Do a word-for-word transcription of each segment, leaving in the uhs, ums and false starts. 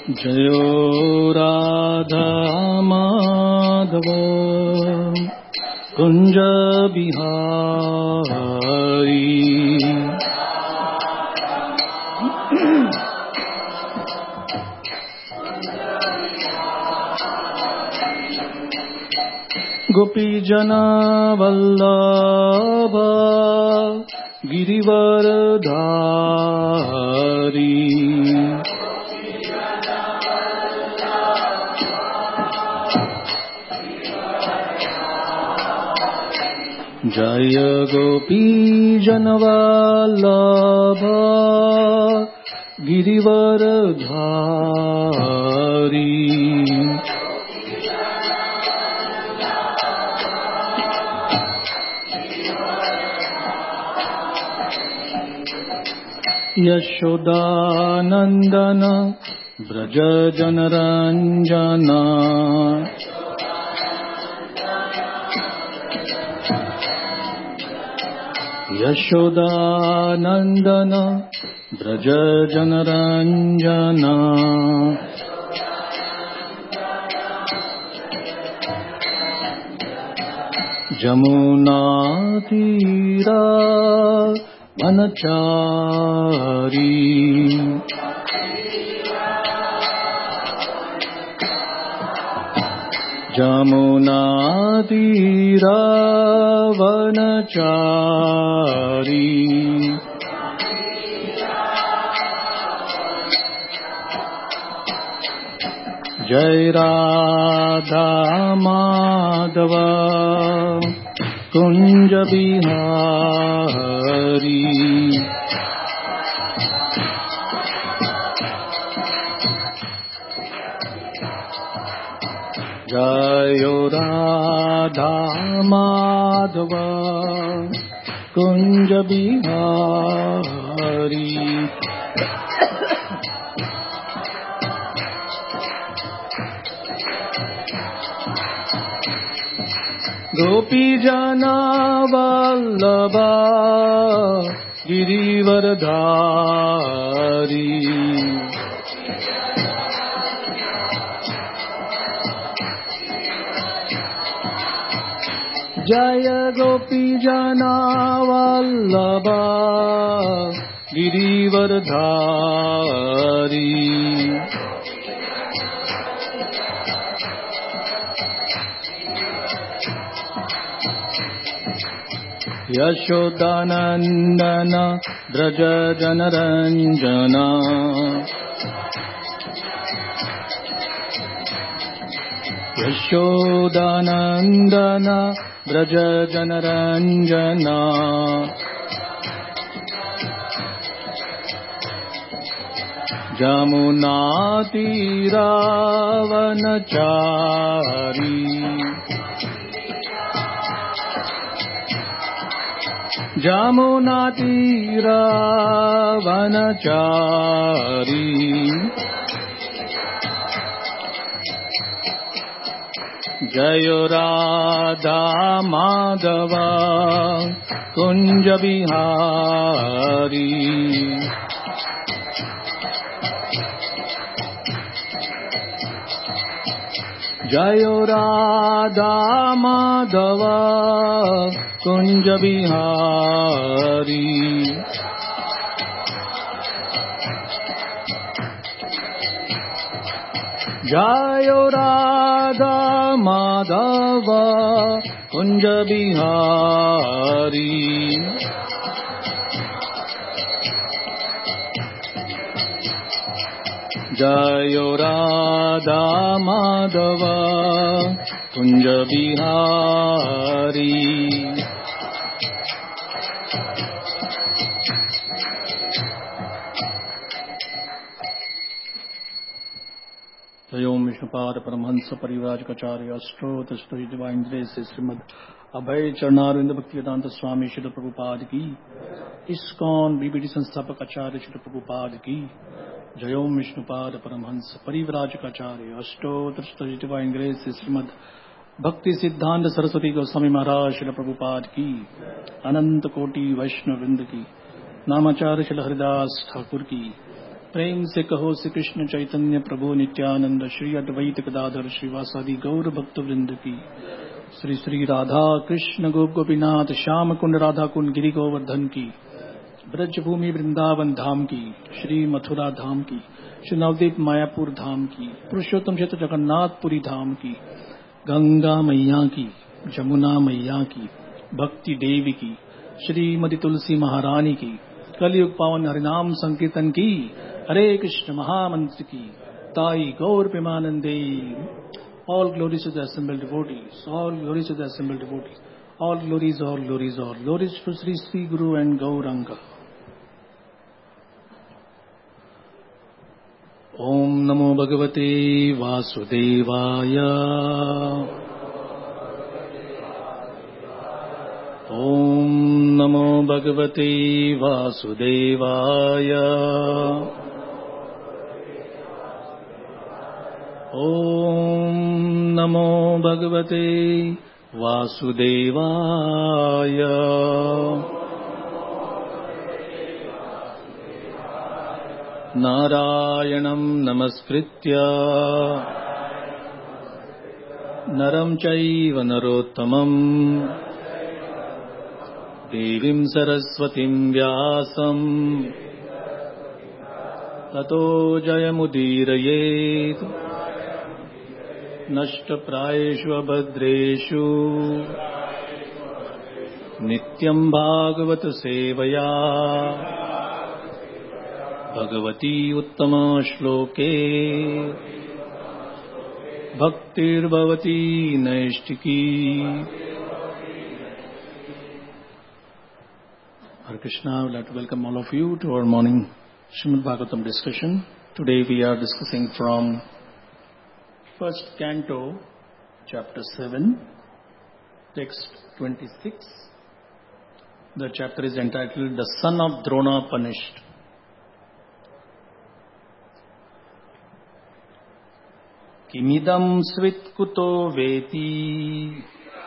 जयो राधा माधव कुंज बिहारी। गोपी जना वल्लभ गिरिवर धारी। जय गोपी जन वल्लभ गिरिवर धारी। यशोदानंदन ब्रज जनरंजना। यशोदानंदन ब्रज जनरंजना। जमुना तीरा वनचारी। जमुना तीरा वनचारी। जय राधा माधव कुंज बिहारी। जय राधा माधव कुंज बिहारी। गोपी जना वल्लभ गिरिवर धारी। जय गोपी जना वल्लभ गिरिवर धारी। यशोदानंदन ब्रज जनरंजना। यशोदानंदन ब्रज जनरंजना। जमुना तीरा वनचारी। जमुना तीरा वनचारी। जय राधा माधव कुंज बिहारी। जय राधा माधव कुंज बिहारी। जय राधा माधव कुंज बिहारी। जय राधा माधव कुंज बिहारी। ओम विष्णुपाद परमहंस परिव्राजकाचार्य अष्टोत्तरस्तुति दिवाइंद्रे से श्रीमद अभय चरणारविंद भक्तिवेदांत स्वामी श्री प्रभुपाद की। इस्कॉन बीबीडी संस्थापक आचार्य श्री प्रभुपाद की। जय ओम विष्णुपाद परमहंस परिव्राजकाचार्य अष्टोत्तरस्तुति दिवाइंद्रे से श्रीमद भक्ति सिद्धांत सरस्वती गोस्वामी महाराज श्री प्रभुपाद की। अनंत कोटि वैष्णव वृंद की। नामाचार्य श्री हरिदास ठाकुर की। प्रेम से कहो श्री कृष्ण चैतन्य प्रभु नित्यानंद श्री अद्वैत गदाधर श्रीवासादि गौर भक्त वृंद की। श्री श्री राधा कृष्ण गोप गोपीनाथ श्याम कुंड राधा कुंड गिरि गोवर्धन की। ब्रज भूमि वृंदावन धाम की। श्री मथुरा धाम की। श्री नवदीप मायापुर धाम की। पुरुषोत्तम क्षेत्र जगन्नाथपुरी धाम की। गंगा मैया की, जमुना मैया की, भक्ति देवी की, श्रीमती तुलसी महारानी की, कलयुग पावन हरिनाम संकीर्तन की, हरे कृष्ण महामंत्र की, ताई गौर प्रेमानंदे। All glories to the assembled devotees, all glories to the assembled devotees, all glories, all glories, all glories to Sri Sri Guru and Gauranga. Om Namo Bhagavate Vasudevaya. Om Namo Bhagavate Vasudevaya. Om Namo Bhagavate Vasudevaya. Narayanam Namaskritya Naram Chaiva Narottamam Devim Saraswatim Vyasam Tato Jayamudirayet Nashtaprayeshu Abhadreshu Nityam Bhagavata Sevaya Bhagavati Uttama Shloke Bhaktir Bhavati Naishtiki. Hare Krishna, I would like to welcome all of you to our morning Srimad Bhagavatam discussion. Today we are discussing from first canto, chapter seven, text twenty-six. The chapter is entitled The Son of Drona Punished. Kimidam svitkuto veti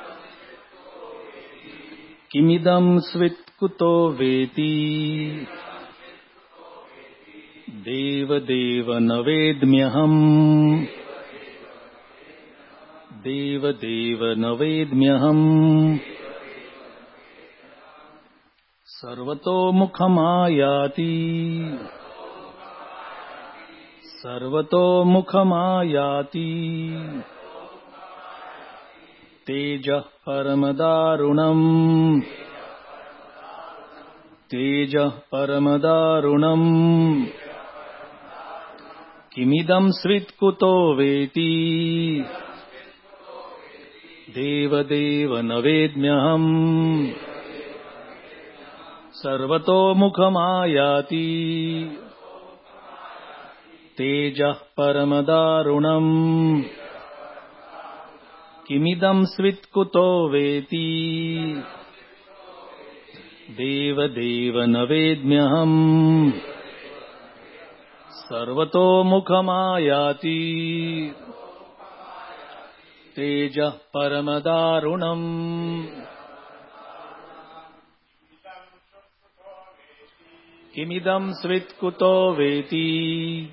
Kimidam svitkuto veti Deva deva navedmyaham Deva deva navedmyaham Sarvato mukhamayati Sarvato mukhamayati Teja paramadarunam Teja paramadarunam Kimidam svitkuto veti Deva deva navedmyaham Sarvato mukhamayati Teja paramadarunam Kimidam svitkuto veti Deva deva navedmyaham Sarvato mukhamayati Teja paramadarunam Kimidam svitkuto veti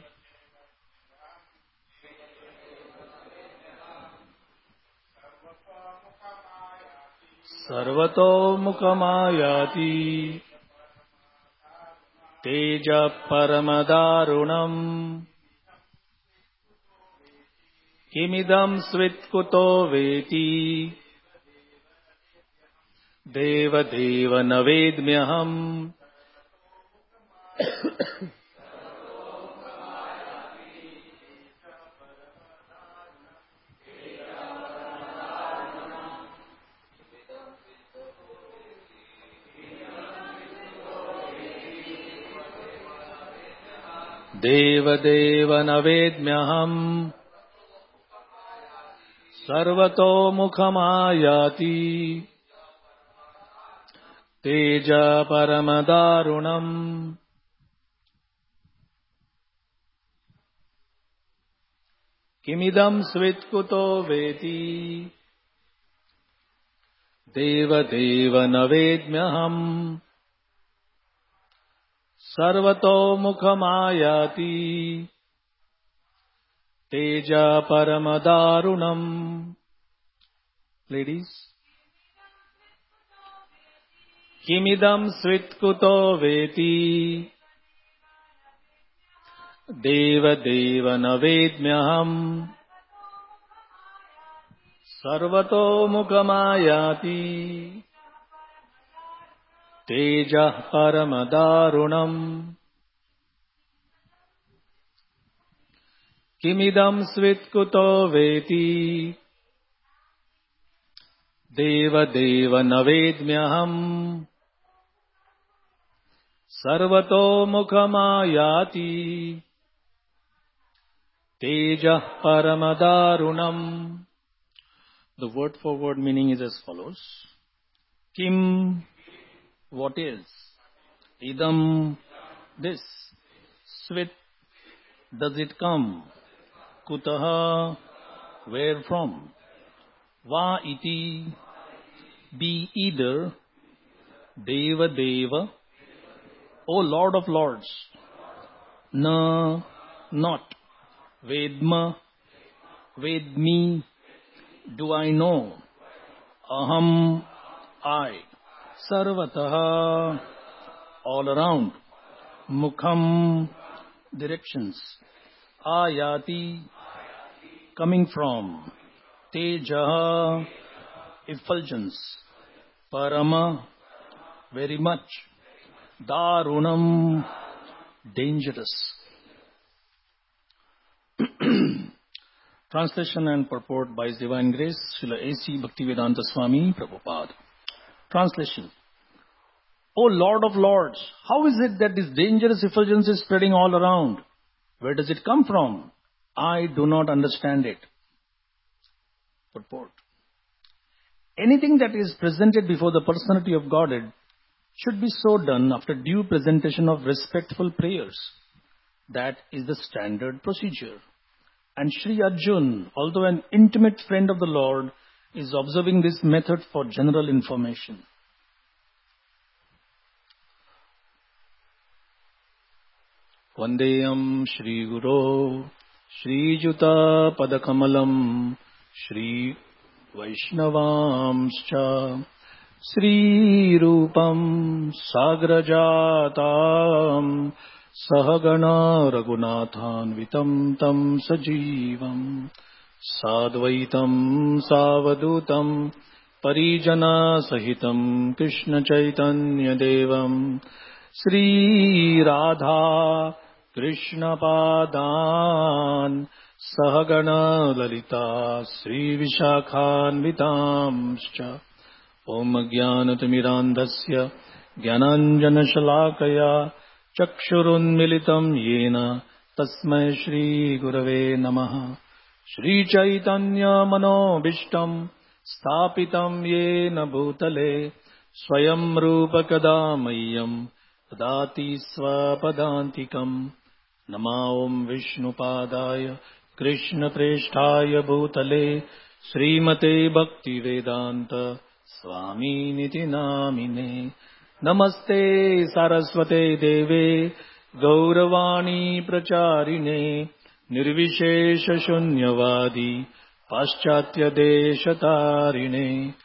Sarvato mukhamayati Teja paramadarunam Kimidam svitkuto veti Deva deva navedmyaham Deva deva navedmyaham Sarvato mukhamayati Teja paramadarunam Kimidam svitkuto veti Deva deva navedmyaham Sarvatomukhamayati Teja Paramadarunam. Ladies. Kimidam Svitkuto Veti Deva Deva Navedmyaham Sarvato Mukhamayati Teja Paramadarunam. Kimidam Svitkuto Veti Deva Deva Navedmyaham Sarvato Mukhamayati Teja Paramadarunam. The word for word meaning is as follows. Kim, what is? Idam, this. Svit, does it come? Kutaha, where from? Va iti, be either. Deva Deva, O Lord of Lords. Na, not. Vedma, Vedmi, do I know? Aham, I. Sarvataha, all around. Mukham, directions. Ayati, coming from. Tejaha, effulgence. Parama, very much. Darunam, dangerous. Translation and purport by His Divine Grace, Srila A C Bhaktivedanta Swami Prabhupada. Translation. O Lord of Lords, how is it that this dangerous effulgence is spreading all around? Where does it come from? I do not understand it. Purport. Anything that is presented before the personality of Godhead should be so done after due presentation of respectful prayers. That is the standard procedure. And Sri Arjun, although an intimate friend of the Lord, is observing this method for general information. Vandeyam Shri Guru Shri Juta Padakamalam Shri Vaishnavamscha Sri Rupam Sagrajatam Sahagana Raghunathan Vitam Tam Sajivam Sadvaitam Savadutam Parijana Sahitam Krishna Chaitanya Devam Sri Radha Krishna Padan Sahagana Lalita Sri Vishakhan Vitamscha Om Jnanatimirandhasya Jnananjana Shalakaya Chakshurun Militam Yena Tasmai Shri Gurave Namaha Shri Chaitanya Mano Bishtam Stapitam Yena Bhutale Swayam Rupa Kadamayam Tadati Swapadantikam Nama Om Vishnu Padaya Krishna Presthaya Bhutale Srimate Bhakti Vedanta Swami Niti Namine Namaste Saraswate Deve Gauravani Pracharine Nirvishesha Shunyavadi Paschatya Deshatarine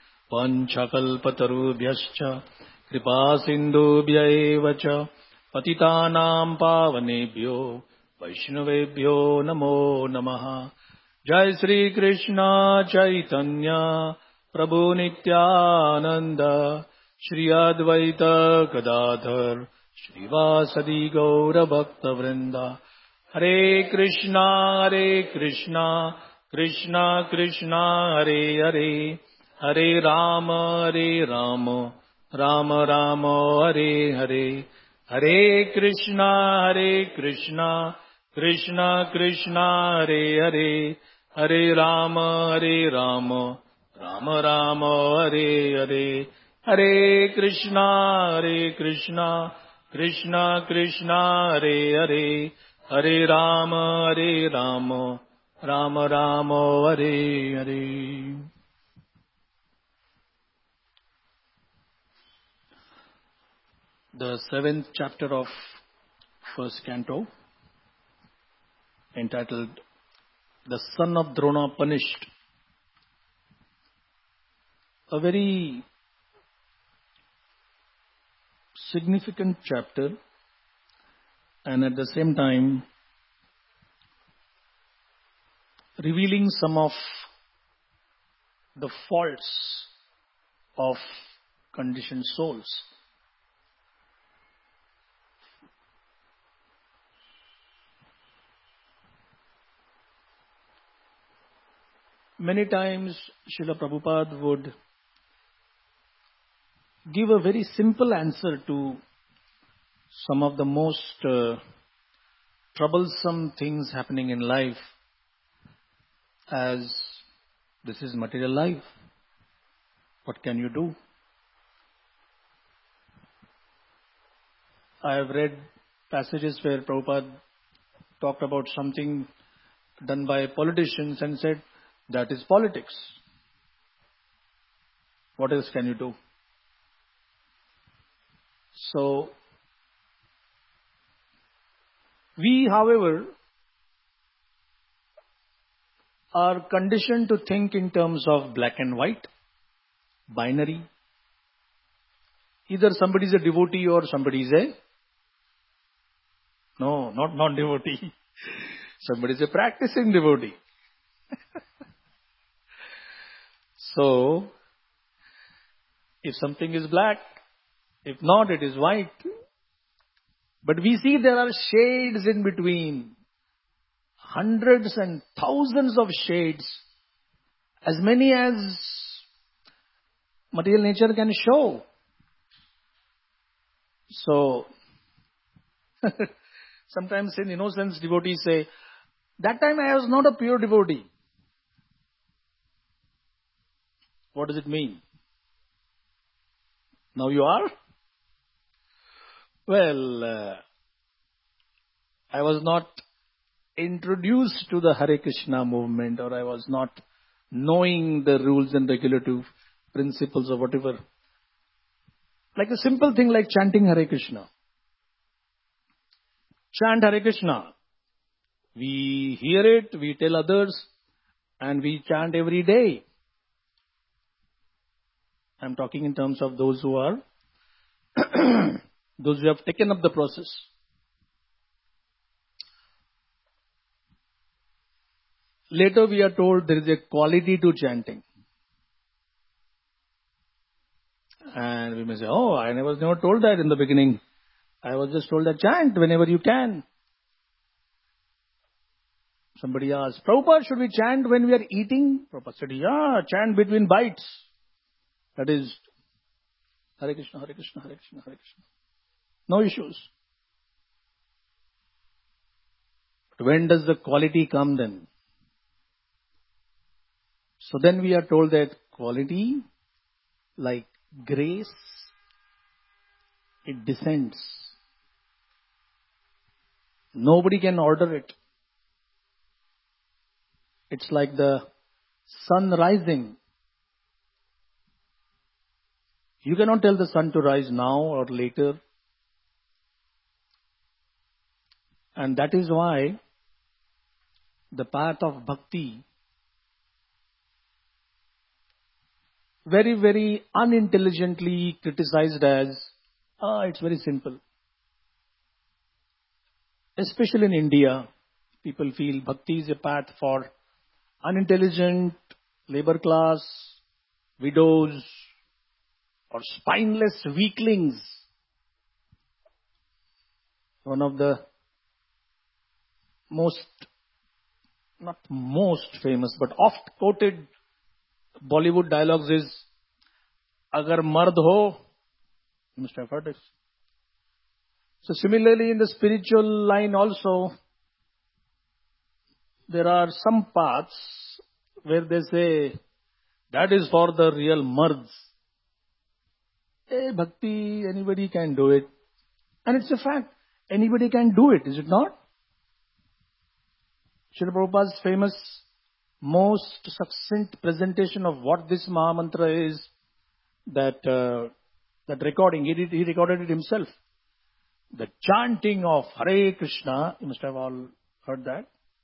Panchakalpatarubhyascha Kripa Sindhubhya evacha Patitanam Pavanebhyo Vaishnavebhyo Namo Namaha Jai Sri Krishna Chaitanya Prabhu Nityananda Shri Advaita Gadadhar Shrivasadi Gaura Bhakta Vrinda Hare Krishna Hare Krishna Krishna Krishna Hare Hare Hare Rama Hare Rama Rama Rama Hare Hare Hare Krishna Hare Krishna Krishna Krishna Hare Hare Hare Rama Hare Rama Rama Rama Hare Hare Hare Krishna Hare Krishna Krishna Krishna Hare Hare Hare Rama Hare Rama Rama Rama Hare Hare. The seventh chapter of first canto, entitled The Son of Drona Punished. A very significant chapter, and at the same time revealing some of the faults of conditioned souls. Many times Srila Prabhupada would give a very simple answer to some of the most uh, troublesome things happening in life, as this is material life. What can you do? I have read passages where Prabhupada talked about something done by politicians and said, that is politics. What else can you do? So, we, however, are conditioned to think in terms of black and white, binary. Either somebody is a devotee or somebody is a... No, not non-devotee. Somebody is a practicing devotee. So, if something is black, if not, it is white. But we see there are shades in between. Hundreds and thousands of shades. As many as material nature can show. So, sometimes in innocence devotees say, that time I was not a pure devotee. What does it mean? Now you are? Well, uh, I was not introduced to the Hare Krishna movement, or I was not knowing the rules and regulative principles or whatever. Like a simple thing like chanting Hare Krishna. Chant Hare Krishna. We hear it, we tell others, and we chant every day. I'm talking in terms of those who are, those who have taken up the process. Later we are told there is a quality to chanting. And we may say, oh, I was never told that in the beginning. I was just told that chant whenever you can. Somebody asked, Prabhupada, should we chant when we are eating? Prabhupada said, yeah, chant between bites. That is, Hare Krishna, Hare Krishna, Hare Krishna, Hare Krishna. No issues. But when does the quality come then? So then we are told that quality, like grace, it descends. Nobody can order it. It's like the sun rising. You cannot tell the sun to rise now or later. And that is why the path of bhakti, very, very unintelligently criticized as, ah, it's very simple. Especially in India, people feel bhakti is a path for unintelligent, labor class, widows, or spineless weaklings. One of the most, not most famous, but oft quoted Bollywood dialogues is, Agar mard ho, you must have heard it. So similarly in the spiritual line also, there are some paths where they say, that is for the real mards. Hey, bhakti, anybody can do it. And it's a fact. Anybody can do it, is it not? Srila Prabhupada's famous, most succinct presentation of what this Mahamantra is, that uh, that recording, he, did, he recorded it himself. The chanting of Hare Krishna, you must have all heard that.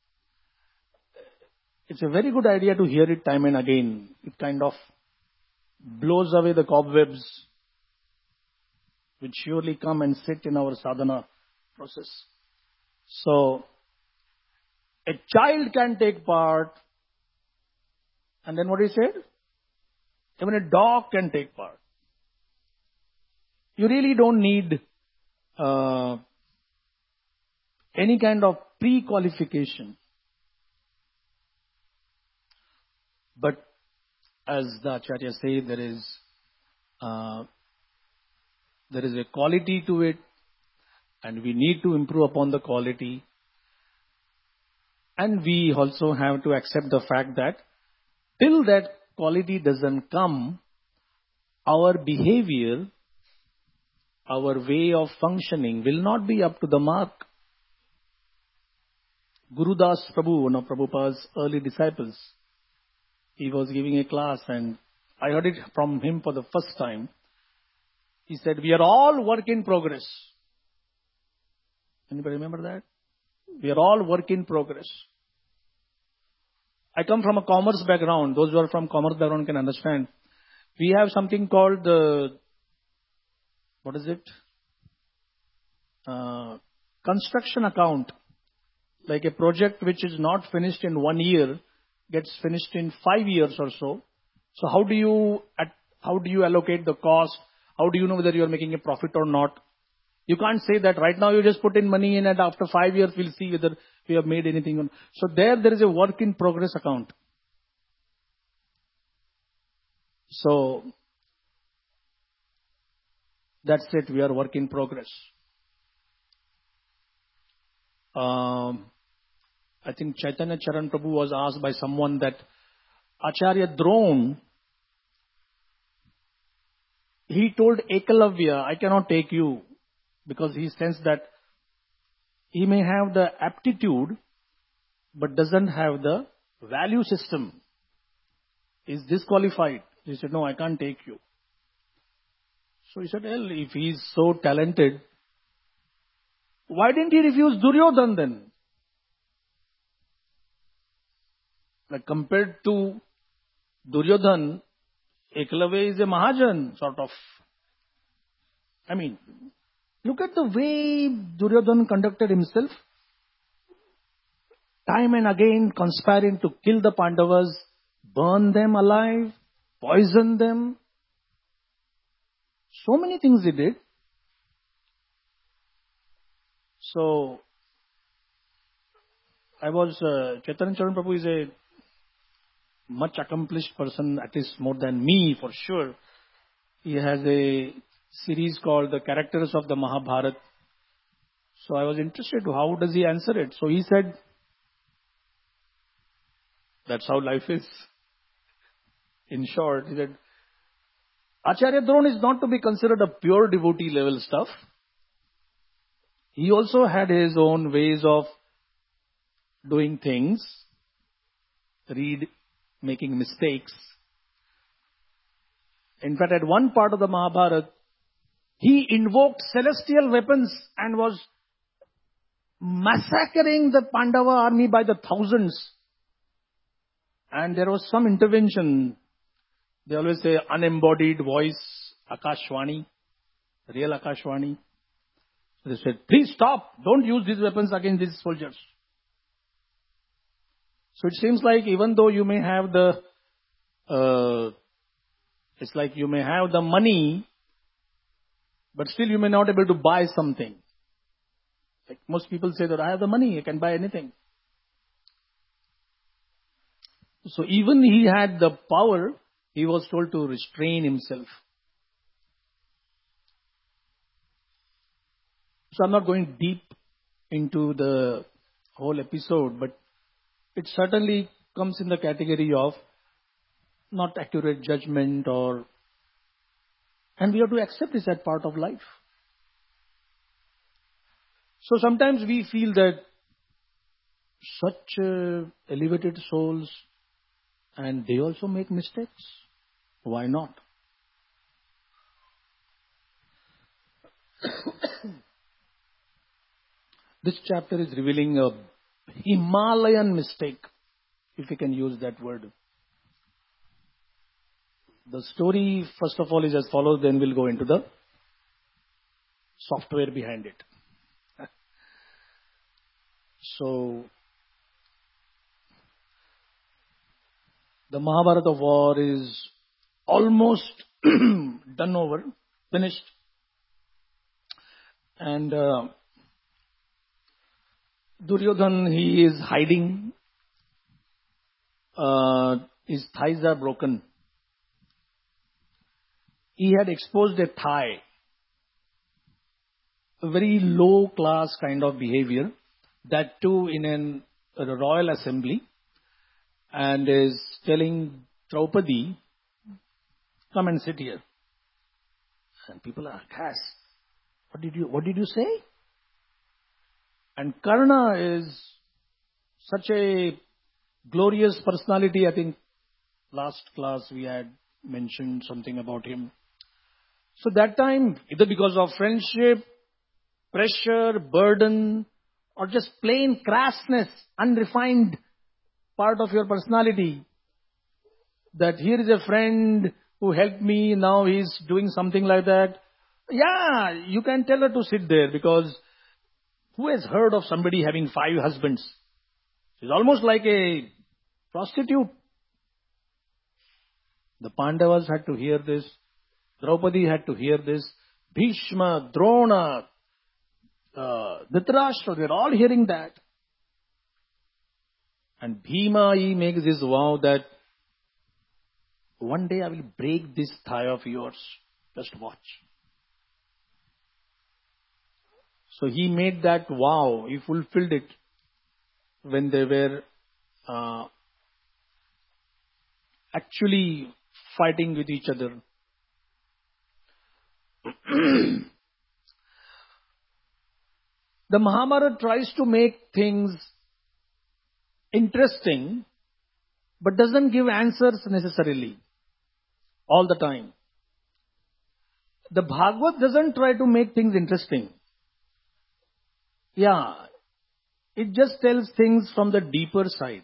It's a very good idea to hear it time and again. It kind of blows away the cobwebs which surely come and sit in our sadhana process. So, a child can take part, and then what he said? Even a dog can take part. You really don't need uh, any kind of pre-qualification. But as the Acharya say, there is uh, there is a quality to it, and we need to improve upon the quality. And we also have to accept the fact that till that quality doesn't come, our behavior, our way of functioning will not be up to the mark. Gurudas Prabhu, one of Prabhupada's early disciples, he was giving a class and I heard it from him for the first time. He said, we are all work in progress. Anybody remember that? We are all work in progress. I come from a commerce background. Those who are from commerce background can understand. We have something called the, what is it? Uh, construction account. Like a project which is not finished in one year gets finished in five years or so. So how do you, how do you allocate the cost? How do you know whether you are making a profit or not? You can't say that right now you just put in money in and after five years we'll see whether we have made anything. So there, there is a work in progress account. So that's it. We are work in progress. Um, I think Chaitanya Charan Prabhu was asked by someone that Acharya Drona, he told Ekalavya, I cannot take you, because he sensed that he may have the aptitude but doesn't have the value system. Is disqualified. He said, no, I can't take you. So he said, well, if he is so talented, why didn't he refuse Duryodhan then? Like compared to Duryodhan, Ekalavya is a Mahajan sort of. I mean, look at the way Duryodhan conducted himself. Time and again conspiring to kill the Pandavas, burn them alive, poison them. So many things he did. So, I was, uh, Chaitanya Charan Prabhu is a much accomplished person, at least more than me for sure. He has a series called The Characters of the Mahabharata. So I was interested, how does he answer it? So he said, that's how life is. In short, he said, Acharya Drona is not to be considered a pure devotee level stuff. He also had his own ways of doing things, read, making mistakes. In fact, at one part of the Mahabharata, he invoked celestial weapons and was massacring the Pandava army by the thousands. And there was some intervention. They always say unembodied voice, Akashvani, real Akashvani. They said, please stop, don't use these weapons against these soldiers. So it seems like even though you may have the, uh, it's like you may have the money, but still you may not be able to buy something. Like most people say that I have the money, I can buy anything. So even he had the power, he was told to restrain himself. So I'm not going deep into the whole episode, but it certainly comes in the category of not accurate judgment or, and we have to accept this as part of life. So sometimes we feel that such uh, elevated souls, and they also make mistakes. Why not? This chapter is revealing a Himalayan mistake, if you can use that word. The story, first of all, is as follows, then we'll go into the software behind it. So, the Mahabharata war is almost done over, finished. And uh, Duryodhan, he is hiding. Uh, his thighs are broken. He had exposed a thigh. A very low class kind of behavior. That too in an, a royal assembly. And is telling Draupadi, come and sit here. And people are aghast. What did you, what did you say? And Karna is such a glorious personality. I think last class we had mentioned something about him. So that time, either because of friendship, pressure, burden, or just plain crassness, unrefined part of your personality, that here is a friend who helped me, now he's doing something like that. Yeah, you can tell her to sit there, because who has heard of somebody having five husbands? She's almost like a prostitute. The Pandavas had to hear this. Draupadi had to hear this. Bhishma, Drona, uh, Dhritarashtra, they're all hearing that. And Bhima, he makes this vow that one day I will break this thigh of yours. Just watch. So he made that vow. He fulfilled it when they were uh, actually fighting with each other. The Mahabharata tries to make things interesting, but doesn't give answers necessarily all the time. The Bhagavad doesn't try to make things interesting. Yeah, it just tells things from the deeper side.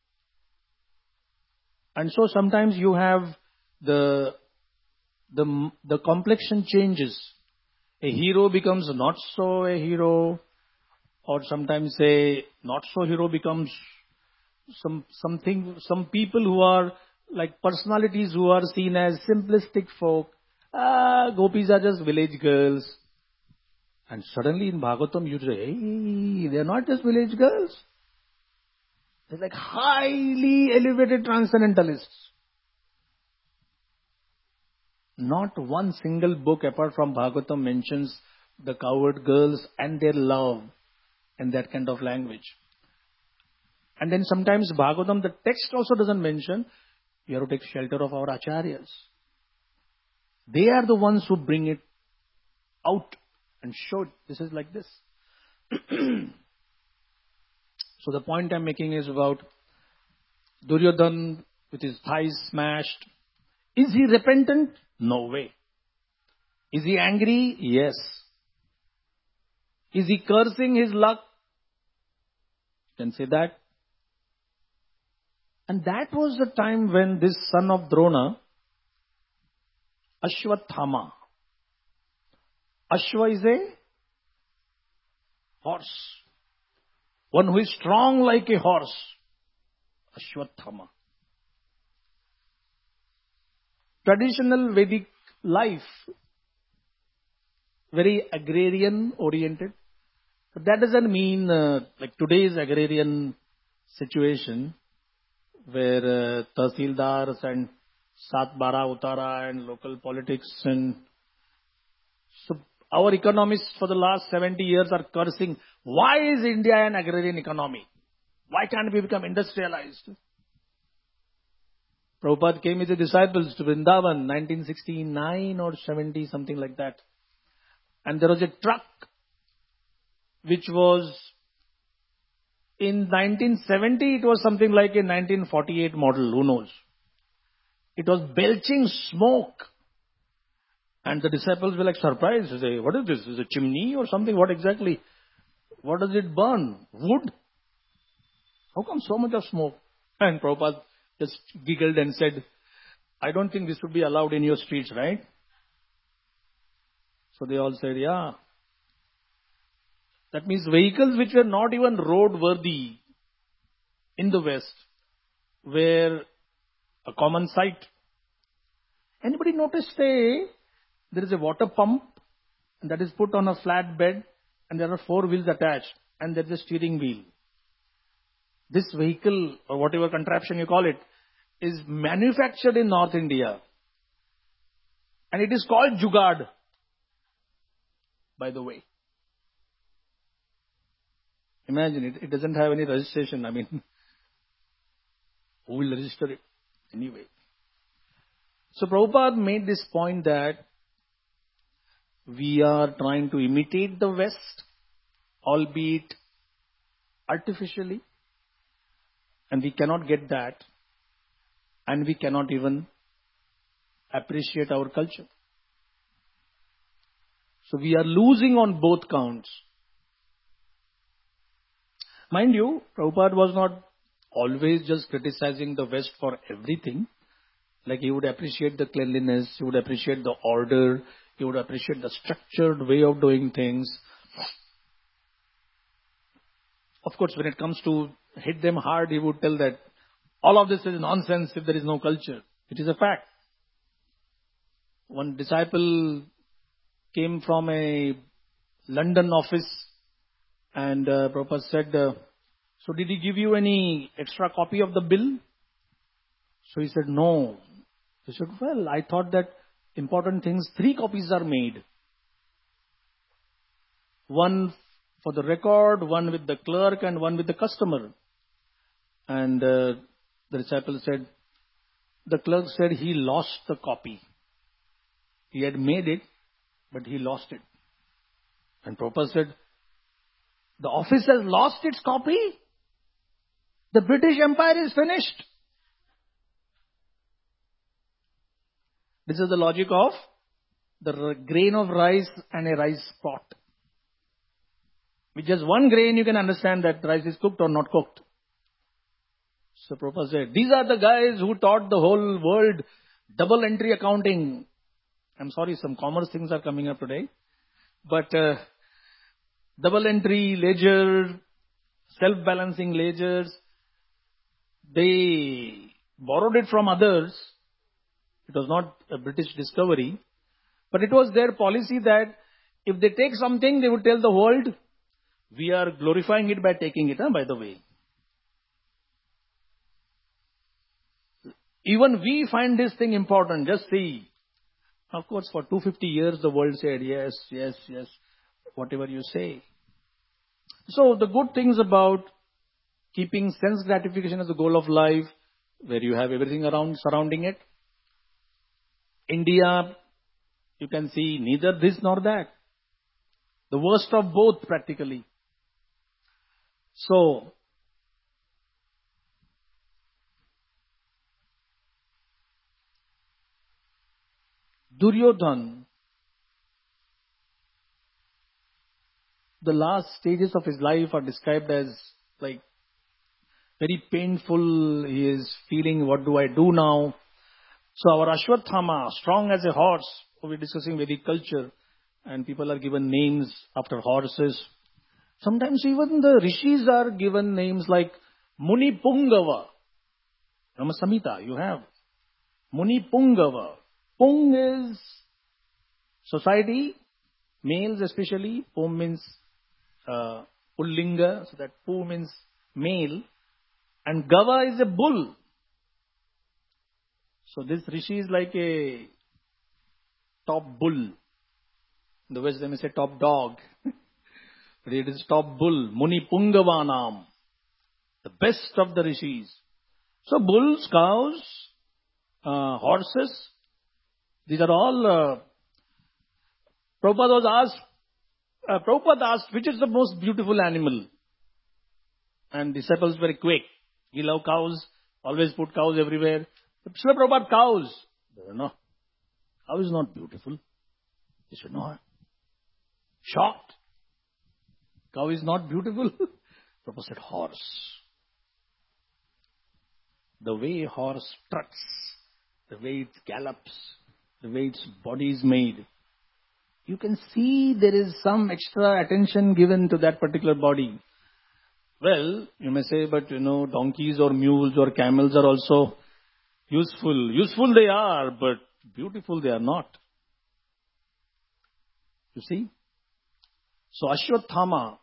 And so sometimes you have the, the, the complexion changes. A hero becomes not so a hero, or sometimes a not so hero becomes some something, some people who are like personalities who are seen as simplistic folk. Ah, gopis are just village girls. And suddenly in Bhagavatam you say, hey, they're not just village girls. They're like highly elevated transcendentalists. Not one single book apart from Bhagavatam mentions the cowherd girls and their love in that kind of language. And then sometimes Bhagavatam, the text also doesn't mention, you have to take shelter of our acharyas. They are the ones who bring it out and show it. This is like this. So the point I'm making is about Duryodhan with his thighs smashed. Is he repentant? No way. Is he angry? Yes. Is he cursing his luck? You can say that. And that was the time when this son of Drona, Ashwathama. Ashwa is a horse. One who is strong like a horse. Ashwathama. Traditional Vedic life, very agrarian oriented. But that doesn't mean uh, like today's agrarian situation where uh, tahsildars and Sat Bara Utara and local politics, and so our economists for the last seventy years are cursing, why is India an agrarian economy? Why can't we become industrialized? Prabhupada came with his disciples to Vrindavan, nineteen sixty-nine or seventy, something like that. And there was a truck which was, in nineteen seventy, it was something like a nineteen forty-eight model, who knows. It was belching smoke. And the disciples were like surprised. They say, what is this? Is it a chimney or something? What exactly? What does it burn? Wood? How come so much of smoke? And Prabhupada just giggled and said, I don't think this would be allowed in your streets, right? So they all said, yeah. That means vehicles which were not even road-worthy in the West were a common sight. Anybody noticed a, there is a water pump that is put on a flat bed and there are four wheels attached and there is a steering wheel. This vehicle or whatever contraption you call it is manufactured in North India and it is called Jugaad, by the way. Imagine it, it doesn't have any registration. I mean, who will register it anyway? So Prabhupada made this point that we are trying to imitate the West, albeit artificially, and we cannot get that, and we cannot even appreciate our culture. So we are losing on both counts. Mind you, Prabhupada was not always just criticizing the West for everything. Like he would appreciate the cleanliness, he would appreciate the order, he would appreciate the structured way of doing things. Of course, when it comes to hit them hard, he would tell that all of this is nonsense if there is no culture. It is a fact. One disciple came from a London office and uh, Prabhupada said, uh, so did he give you any extra copy of the bill? So he said, no. He said, well, I thought that important things, three copies are made. One for the record, one with the clerk and one with the customer. And uh, the disciple said, the clerk said he lost the copy. He had made it, but he lost it. And Prabhupada said, the office has lost its copy? The British Empire is finished. This is the logic of the grain of rice and a rice pot. With just one grain, you can understand that rice is cooked or not cooked. So Prabhupada said, these are the guys who taught the whole world double entry accounting. I'm sorry, some commerce things are coming up today. But uh, double entry, ledger, self-balancing ledgers, they borrowed it from others. It was not a British discovery. But it was their policy that if they take something, they would tell the world, we are glorifying it by taking it, huh, by the way. Even we find this thing important. Just see. Of course, for two hundred fifty years, the world said, yes, yes, yes, whatever you say. So the good things about keeping sense gratification as the goal of life, where you have everything around surrounding it. India, you can see neither this nor that. The worst of both practically. So, Duryodhan, the last stages of his life are described as like very painful. He is feeling, what do I do now? So our Ashwatthama, strong as a horse, we're discussing Vedic culture, and people are given names after horses. Sometimes even the rishis are given names like Muni Pungava. Rama Samhita, you have Muni Pungava. Pung is society, males especially. Pum means uh, Pullinga, so that Pu means male. And Gava is a bull. So this rishi is like a top bull. In the West they may say top dog. But it is top bull. Muni Pungavanam. The best of the rishis. So bulls, cows, uh, horses. These are all... Uh, Prabhupada was asked, uh, Prabhupada asked, which is the most beautiful animal? And disciples were quick. We love cows. Always put cows everywhere. Srila Prabhupada, cows. They said, no. Cow is not beautiful. He said, no. Shocked. Cow is not beautiful. Prabhupada said horse. The way horse struts, the way it gallops, the way its body is made, you can see there is some extra attention given to that particular body. Well, you may say, but you know, donkeys or mules or camels are also useful. Useful they are, but beautiful they are not. You see? So Ashwatthama,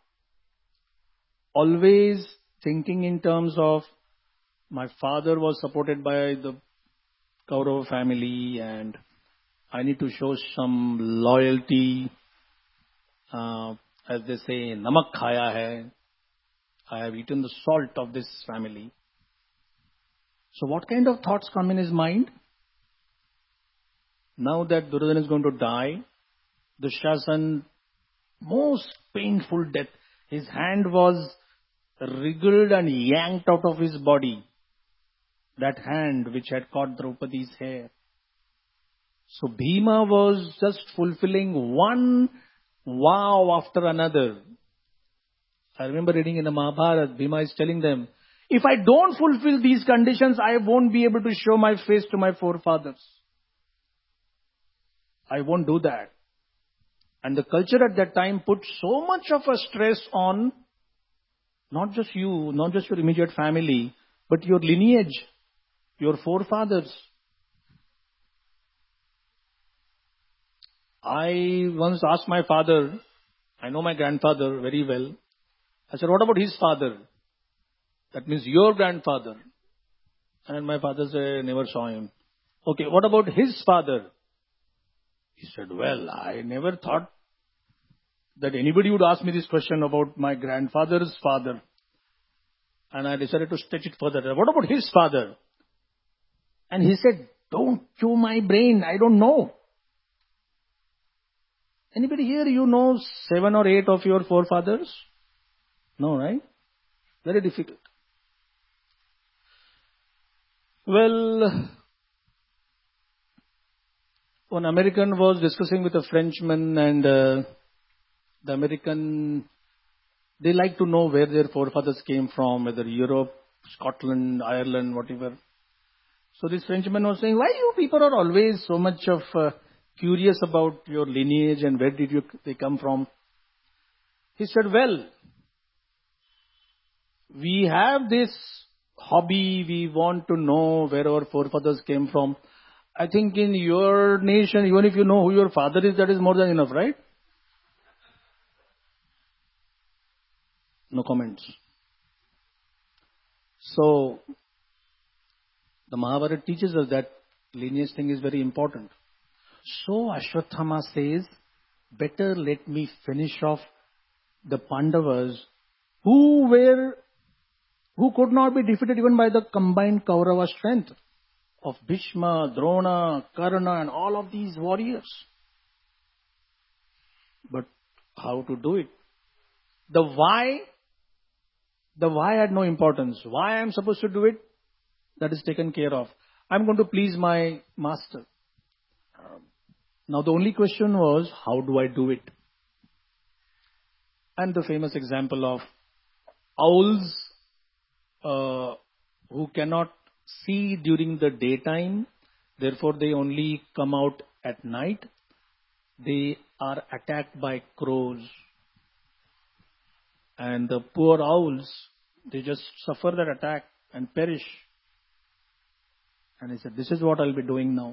always thinking in terms of, my father was supported by the Kaurava family and I need to show some loyalty. Uh, as they say, namak khaya hai. I have eaten the salt of this family. So what kind of thoughts come in his mind? Now that Duryodhana is going to die, Dushyasan, most painful death. His hand was wriggled and yanked out of his body. That hand which had caught Draupadi's hair. So Bhima was just fulfilling one vow after another. I remember reading in the Mahabharata, Bhima is telling them, if I don't fulfill these conditions, I won't be able to show my face to my forefathers. I won't do that. And the culture at that time put so much of a stress on not just you, not just your immediate family, but your lineage, your forefathers. I once asked my father, I know my grandfather very well. I said, what about his father? That means your grandfather. And my father said, never saw him. Okay, what about his father? He said, well, I never thought that anybody would ask me this question about my grandfather's father. And I decided to stretch it further. What about his father? And he said, don't chew my brain, I don't know. Anybody here, you know seven or eight of your forefathers? No, right? Very difficult. Well, one American was discussing with a Frenchman and uh, the American, they like to know where their forefathers came from, whether Europe, Scotland, Ireland, whatever. So this Frenchman was saying, why you people are always so much of uh, curious about your lineage and where did you they come from? He said, well, we have this hobby, we want to know where our forefathers came from. I think in your nation, even if you know who your father is, that is more than enough, right? No comments. So, the Mahabharata teaches us that lineage thing is very important. So, Ashwatthama says, better let me finish off the Pandavas who were, who could not be defeated even by the combined Kaurava strength of Bhishma, Drona, Karna and all of these warriors. But how to do it? The why, the why had no importance. Why I am supposed to do it, that is taken care of. I am going to please my master. Now the only question was, how do I do it? And the famous example of owls uh, who cannot see during the daytime, therefore they only come out at night. They are attacked by crows. And the poor owls, they just suffer that attack and perish. And he said, this is what I'll be doing now.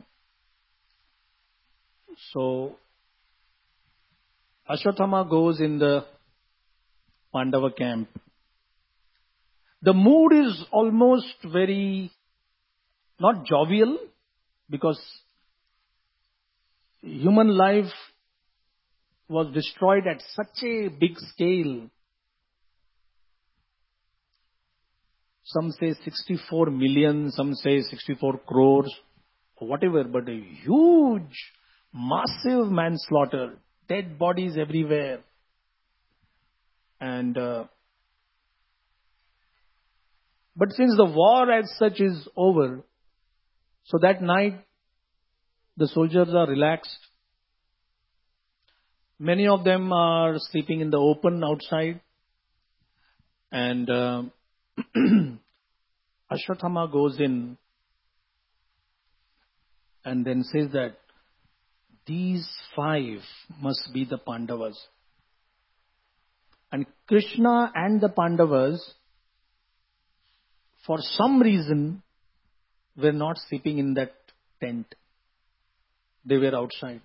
So, Ashwatthama goes in the Pandava camp. The mood is almost very, not jovial, because human life was destroyed at such a big scale. Some say sixty-four million, some say sixty-four crores, whatever, but a huge, massive manslaughter, dead bodies everywhere. And, uh, but since the war as such is over, so that night the soldiers are relaxed. Many of them are sleeping in the open outside. And uh, Ashwatthama goes in and then says that these five must be the Pandavas. And Krishna and the Pandavas, for some reason, were not sleeping in that tent. They were outside.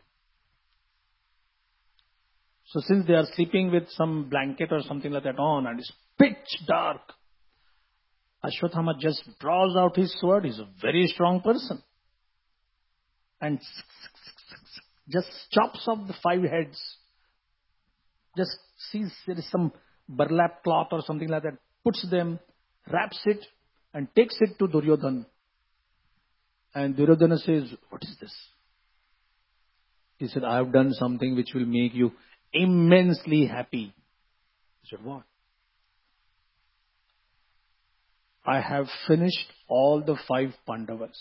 So since they are sleeping with some blanket or something like that on and it's pitch dark, Ashwatthama just draws out his sword. He's a very strong person. And just chops off the five heads. Just sees there is some burlap cloth or something like that, puts them, wraps it, and takes it to Duryodhana. And Duryodhana says, what is this? He said, I have done something which will make you immensely happy. He said, what? I have finished all the five Pandavas.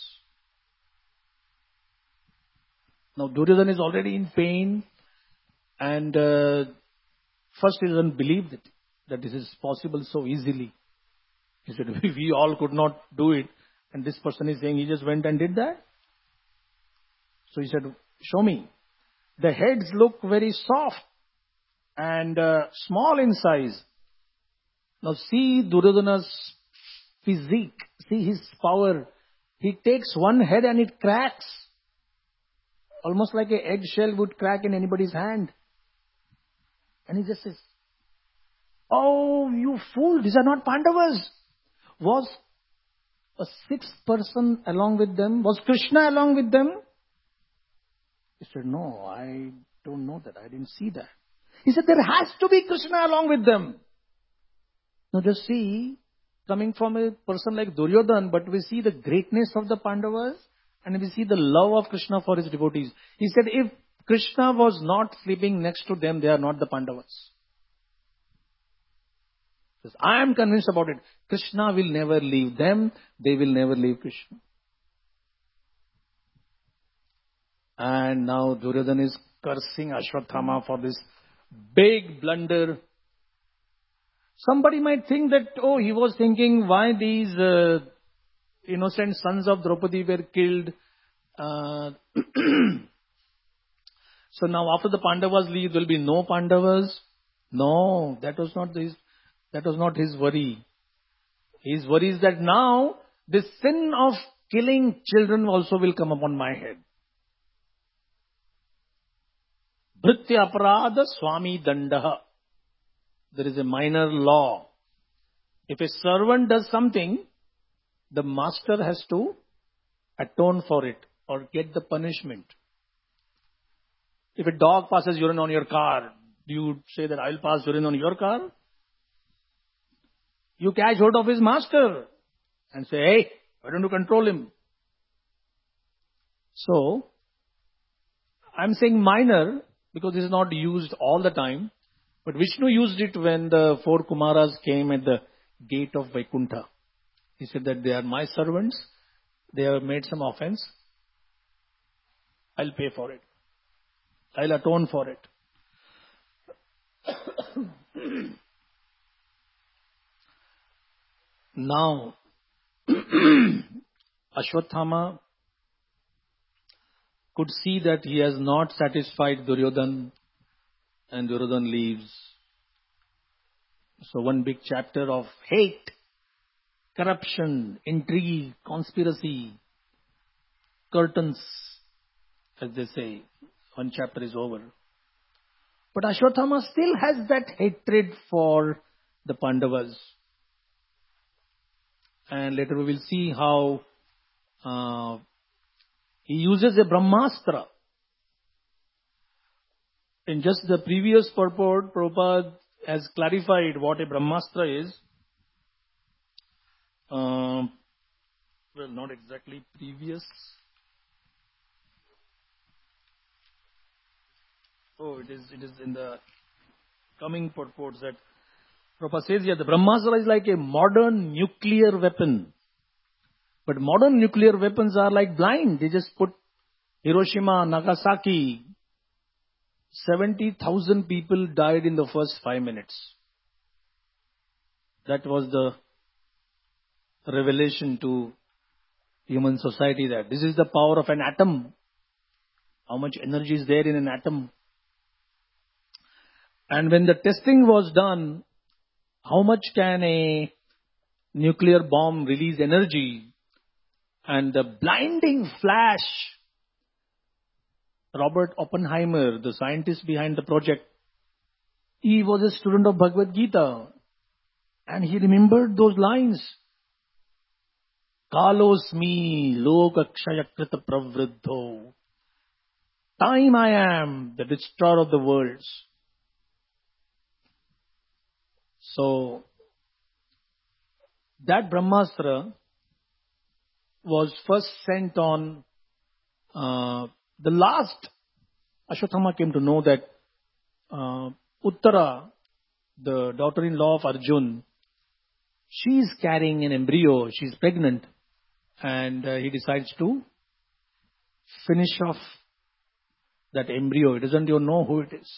Now Duryodhana is already in pain and uh, first he doesn't believe that, that this is possible so easily. He said, we all could not do it. And this person is saying he just went and did that. So he said, show me. The heads look very soft and uh, small in size. Now see Duryodhana's physique. See his power. He takes one head and it cracks. Almost like an eggshell would crack in anybody's hand. And he just says, oh, you fool, these are not Pandavas. Was a sixth person along with them? Was Krishna along with them? He said, no, I don't know that. I didn't see that. He said, there has to be Krishna along with them. Now just see, coming from a person like Duryodhana, but we see the greatness of the Pandavas and we see the love of Krishna for his devotees. He said, if Krishna was not sleeping next to them, they are not the Pandavas. He says, I am convinced about it. Krishna will never leave them. They will never leave Krishna. And now Duryodhana is cursing Ashwatthama for this big blunder. Somebody might think that, oh, he was thinking why these uh, innocent sons of Draupadi were killed. Uh, so now after the Pandavas leave, there will be no Pandavas. No, that was not his, that was not his worry. His worry is that now the sin of killing children also will come upon my head. Bhritya aparadha swami dandaha. There is a minor law. If a servant does something, the master has to atone for it or get the punishment. If a dog passes urine on your car, do you say that I will pass urine on your car? You catch hold of his master and say, hey, why don't you control him? So, I'm saying minor because this is not used all the time. But Vishnu used it when the four Kumaras came at the gate of Vaikuntha. He said that they are my servants. They have made some offense. I'll pay for it. I'll atone for it. Now, Ashwatthama could see that he has not satisfied Duryodhana and Duryodhana leaves. So one big chapter of hate, corruption, intrigue, conspiracy, curtains, as they say. One chapter is over. But Ashwatthama still has that hatred for the Pandavas. And later we will see how uh, he uses a Brahmastra. In just the previous purport, Prabhupada has clarified what a Brahmastra is. Uh, well, not exactly previous. Oh, it is it is in the coming purports that Prabhupada says here, the Brahmastra is like a modern nuclear weapon. But modern nuclear weapons are like blind. They just put Hiroshima, Nagasaki. seventy thousand people died in the first five minutes. That was the revelation to human society, that this is the power of an atom. How much energy is there in an atom? And when the testing was done, how much can a nuclear bomb release energy? And the blinding flash, Robert Oppenheimer, the scientist behind the project, he was a student of Bhagavad Gita. And he remembered those lines. Kalosmi lokakshayakrita pravriddho. Time I am, the destroyer of the worlds. So, that Brahmastra was first sent on, uh, the last, Ashwatthama came to know that uh, Uttara, the daughter-in-law of Arjun, she is carrying an embryo, she is pregnant, and uh, he decides to finish off that embryo. He doesn't even know who it is.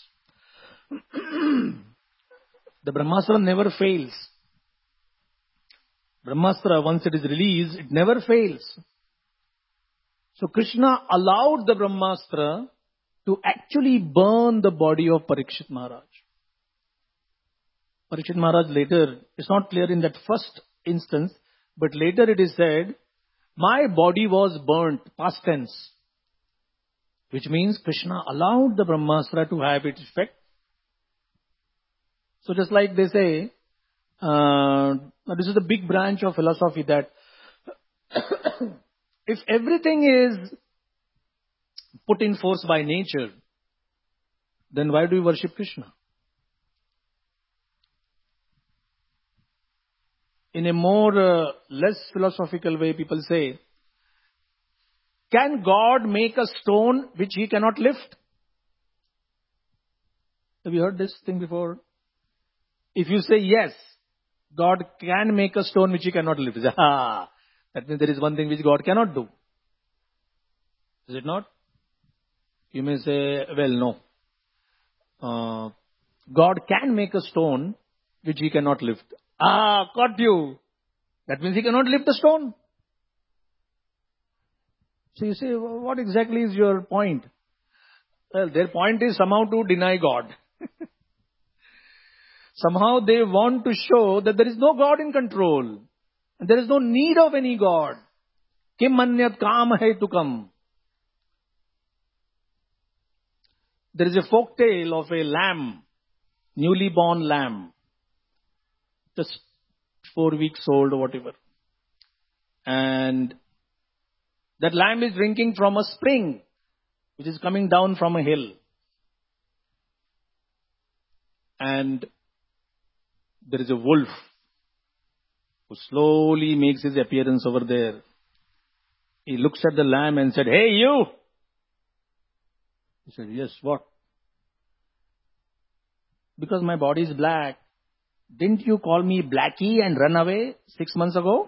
The Brahmastra never fails. Brahmastra, once it is released, it never fails. So Krishna allowed the Brahmastra to actually burn the body of Parikshit Maharaj. Parikshit Maharaj later, it's not clear in that first instance, but later it is said, my body was burnt, past tense. Which means Krishna allowed the Brahmastra to have its effect. So just like they say, uh, this is the big branch of philosophy, that if everything is put in force by nature, then why do we worship Krishna? In a more, uh, less philosophical way, people say, can God make a stone which he cannot lift? Have you heard this thing before? If you say yes, God can make a stone which he cannot lift. Ah, that means there is one thing which God cannot do. Is it not? You may say, well, no. Uh, God can make a stone which he cannot lift. Ah, got you. That means he cannot lift a stone. So you say, what exactly is your point? Well, their point is somehow to deny God. Somehow they want to show that there is no God in control. And there is no need of any God. Kim manyat kam hai tukam. There is a folk tale of a lamb, newly born lamb, just four weeks old or whatever. And that lamb is drinking from a spring, which is coming down from a hill. And there is a wolf who slowly makes his appearance over there. He looks at the lamb and said, hey, you! He said, yes, what? Because my body is black. Didn't you call me Blackie and run away six months ago?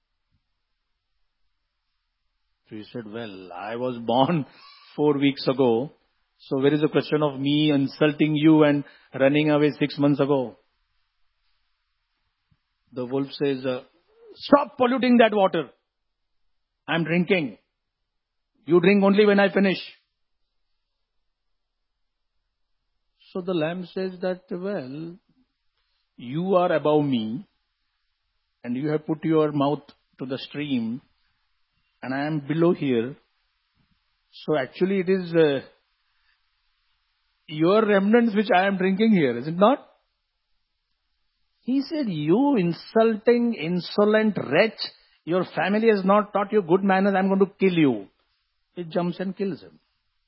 So he said, well, I was born four weeks ago. So where is the question of me insulting you and running away six months ago? The wolf says, uh, stop polluting that water. I'm drinking. You drink only when I finish. So the lamb says that, well, you are above me and you have put your mouth to the stream and I am below here. So actually it is uh, your remnants which I am drinking here, is it not? He said, you insulting, insolent wretch, your family has not taught you good manners, I am going to kill you. He jumps and kills him.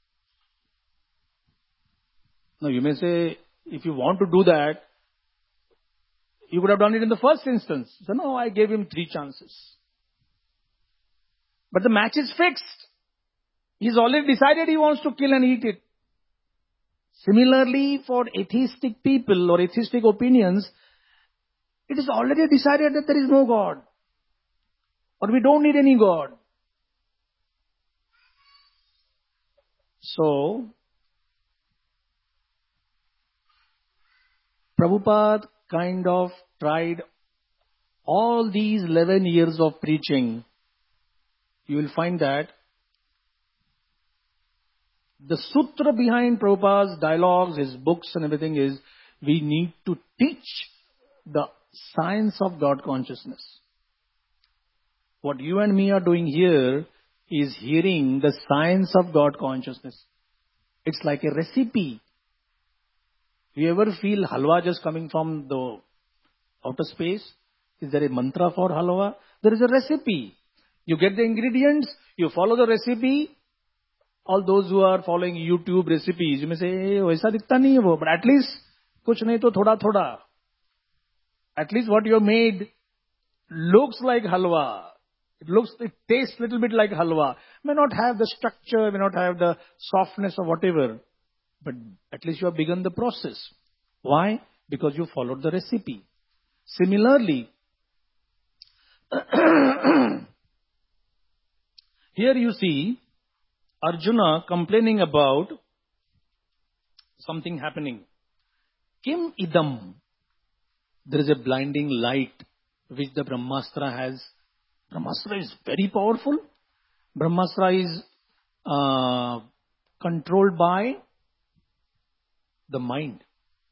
Now you may say, if you want to do that, you could have done it in the first instance. So no, I gave him three chances. But the match is fixed. He's already decided he wants to kill and eat it. Similarly, for atheistic people or atheistic opinions, it is already decided that there is no God. Or we don't need any God. So, Prabhupada kind of tried all these eleven years of preaching, you will find that the sutra behind Prabhupada's dialogues, his books and everything is, we need to teach the science of God consciousness. What you and me are doing here is hearing the science of God consciousness. It's like a recipe. You ever feel halwa just coming from the outer space? Is there a mantra for halwa? There is a recipe. You get the ingredients, you follow the recipe. All those who are following YouTube recipes, you may say, "Hey, वैसा दिखता नहीं है वो," but at least कुछ नहीं तो थोड़ा थोड़ा. At least what you have made looks like halwa. It looks, it tastes a little bit like halwa. May not have the structure, may not have the softness or whatever, but at least you have begun the process. Why? Because you followed the recipe. Similarly, here you see Arjuna complaining about something happening. Kim idam? There is a blinding light which the Brahmastra has. Brahmastra is very powerful. Brahmastra is uh, controlled by the mind.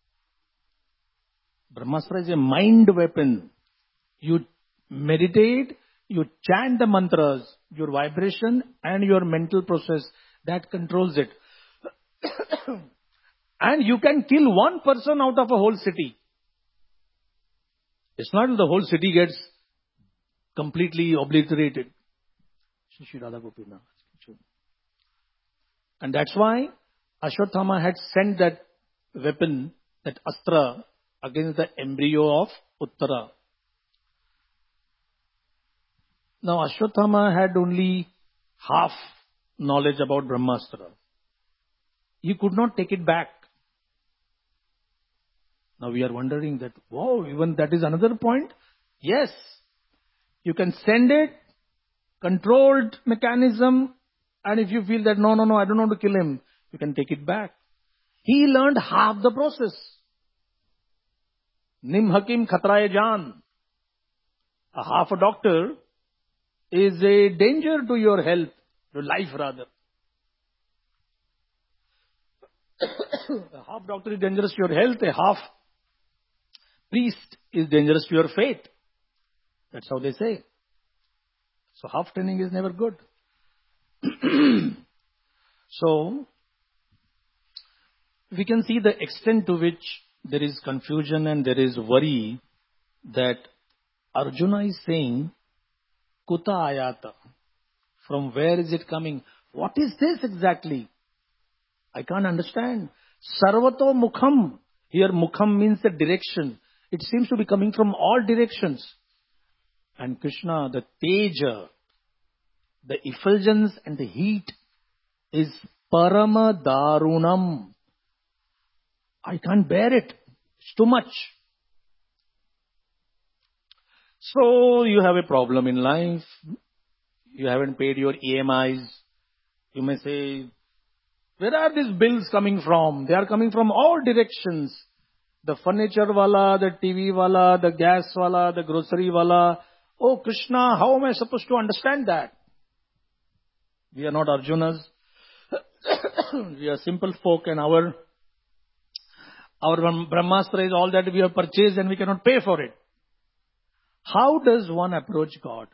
Brahmastra is a mind weapon. You meditate, you chant the mantras, your vibration and your mental process, that controls it. And you can kill one person out of a whole city. It's not that the whole city gets completely obliterated. And that's why Ashwatthama had sent that weapon, that astra, against the embryo of Uttara. Now Ashwatthama had only half knowledge about Brahmastra. He could not take it back. Now we are wondering that, wow, even that is another point. Yes, you can send it, controlled mechanism, and if you feel that, no, no, no, I don't want to kill him, you can take it back. He learned half the process. Nim Hakim Khatraye Jaan. A half a doctor is a danger to your health, to life rather. A half doctor is dangerous to your health, a half priest is dangerous to your faith. That's how they say. So half training is never good. So, we can see the extent to which there is confusion and there is worry that Arjuna is saying, Kuta ayata. From where is it coming? What is this exactly? I can't understand. Sarvato mukham. Here mukham means the direction. It seems to be coming from all directions. And Krishna, the teja, the effulgence and the heat is parama darunam. I can't bear it. It's too much. So you have a problem in life. You haven't paid your E M Is. You may say, where are these bills coming from? They are coming from all directions. The furniture wala, the T V wala, the gas wala, the grocery wala. Oh Krishna, how am I supposed to understand that? We are not Arjunas. We are simple folk, and our our Brahmastra is all that we have purchased and we cannot pay for it. How does one approach God?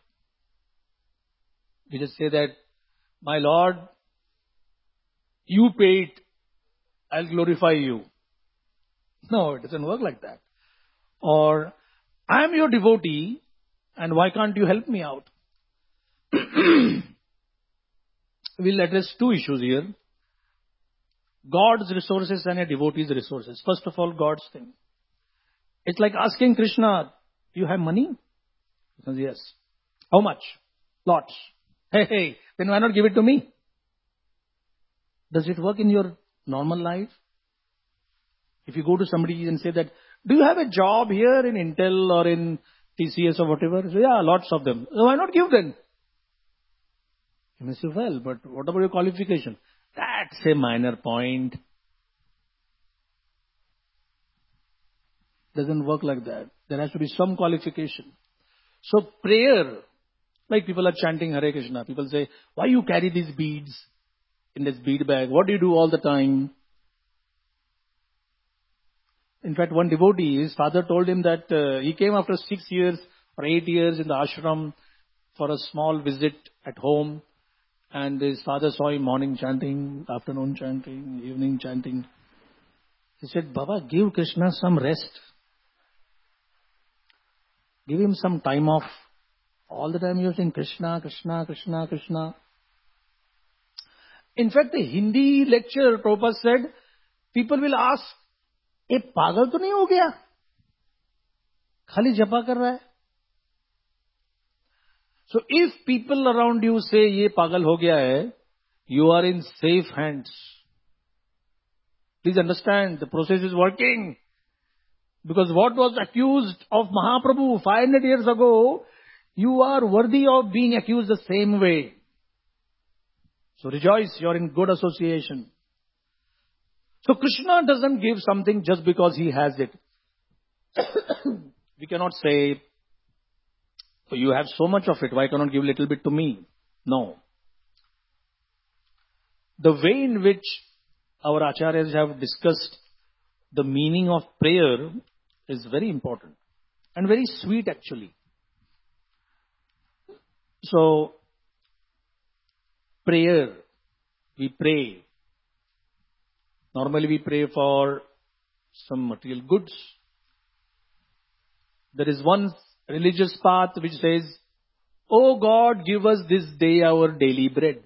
We just say that, my Lord, you pay it, I'll glorify you. No, it doesn't work like that. Or, I am your devotee, and why can't you help me out? We'll address two issues here. God's resources and a devotee's resources. First of all, God's thing. It's like asking Krishna, you have money? He says, yes. How much? Lots. Hey, hey, then why not give it to me? Does it work in your normal life? If you go to somebody and say that, do you have a job here in Intel or in T C S or whatever? Say, yeah, lots of them. So why not give them? You may say, well, but what about your qualification? That's a minor point. Doesn't work like that. There has to be some qualification. So prayer, like people are chanting Hare Krishna. People say, why you carry these beads in this bead bag? What do you do all the time? In fact, one devotee, his father told him that uh, he came after six years or eight years in the ashram for a small visit at home. And his father saw him morning chanting, afternoon chanting, evening chanting. He said, Baba, give Krishna some rest. Give him some time off. All the time you're saying Krishna, Krishna, Krishna, Krishna. In fact, the Hindi lecture, Prabhupada said, people will ask, ये पागल तो नहीं हो गया? खाली जपा कर रहा है? So if people around you say, ये पागल हो गया है, you are in safe hands. Please understand, the process is working. Because what was accused of Mahaprabhu five hundred years ago, you are worthy of being accused the same way. So rejoice, you are in good association. So Krishna doesn't give something just because he has it. We cannot say, oh, you have so much of it, why cannot give a little bit to me? No. The way in which our acharyas have discussed the meaning of prayer is very important and very sweet actually. So, prayer, we pray. Normally we pray for some material goods. There is one religious path which says, Oh God, give us this day our daily bread.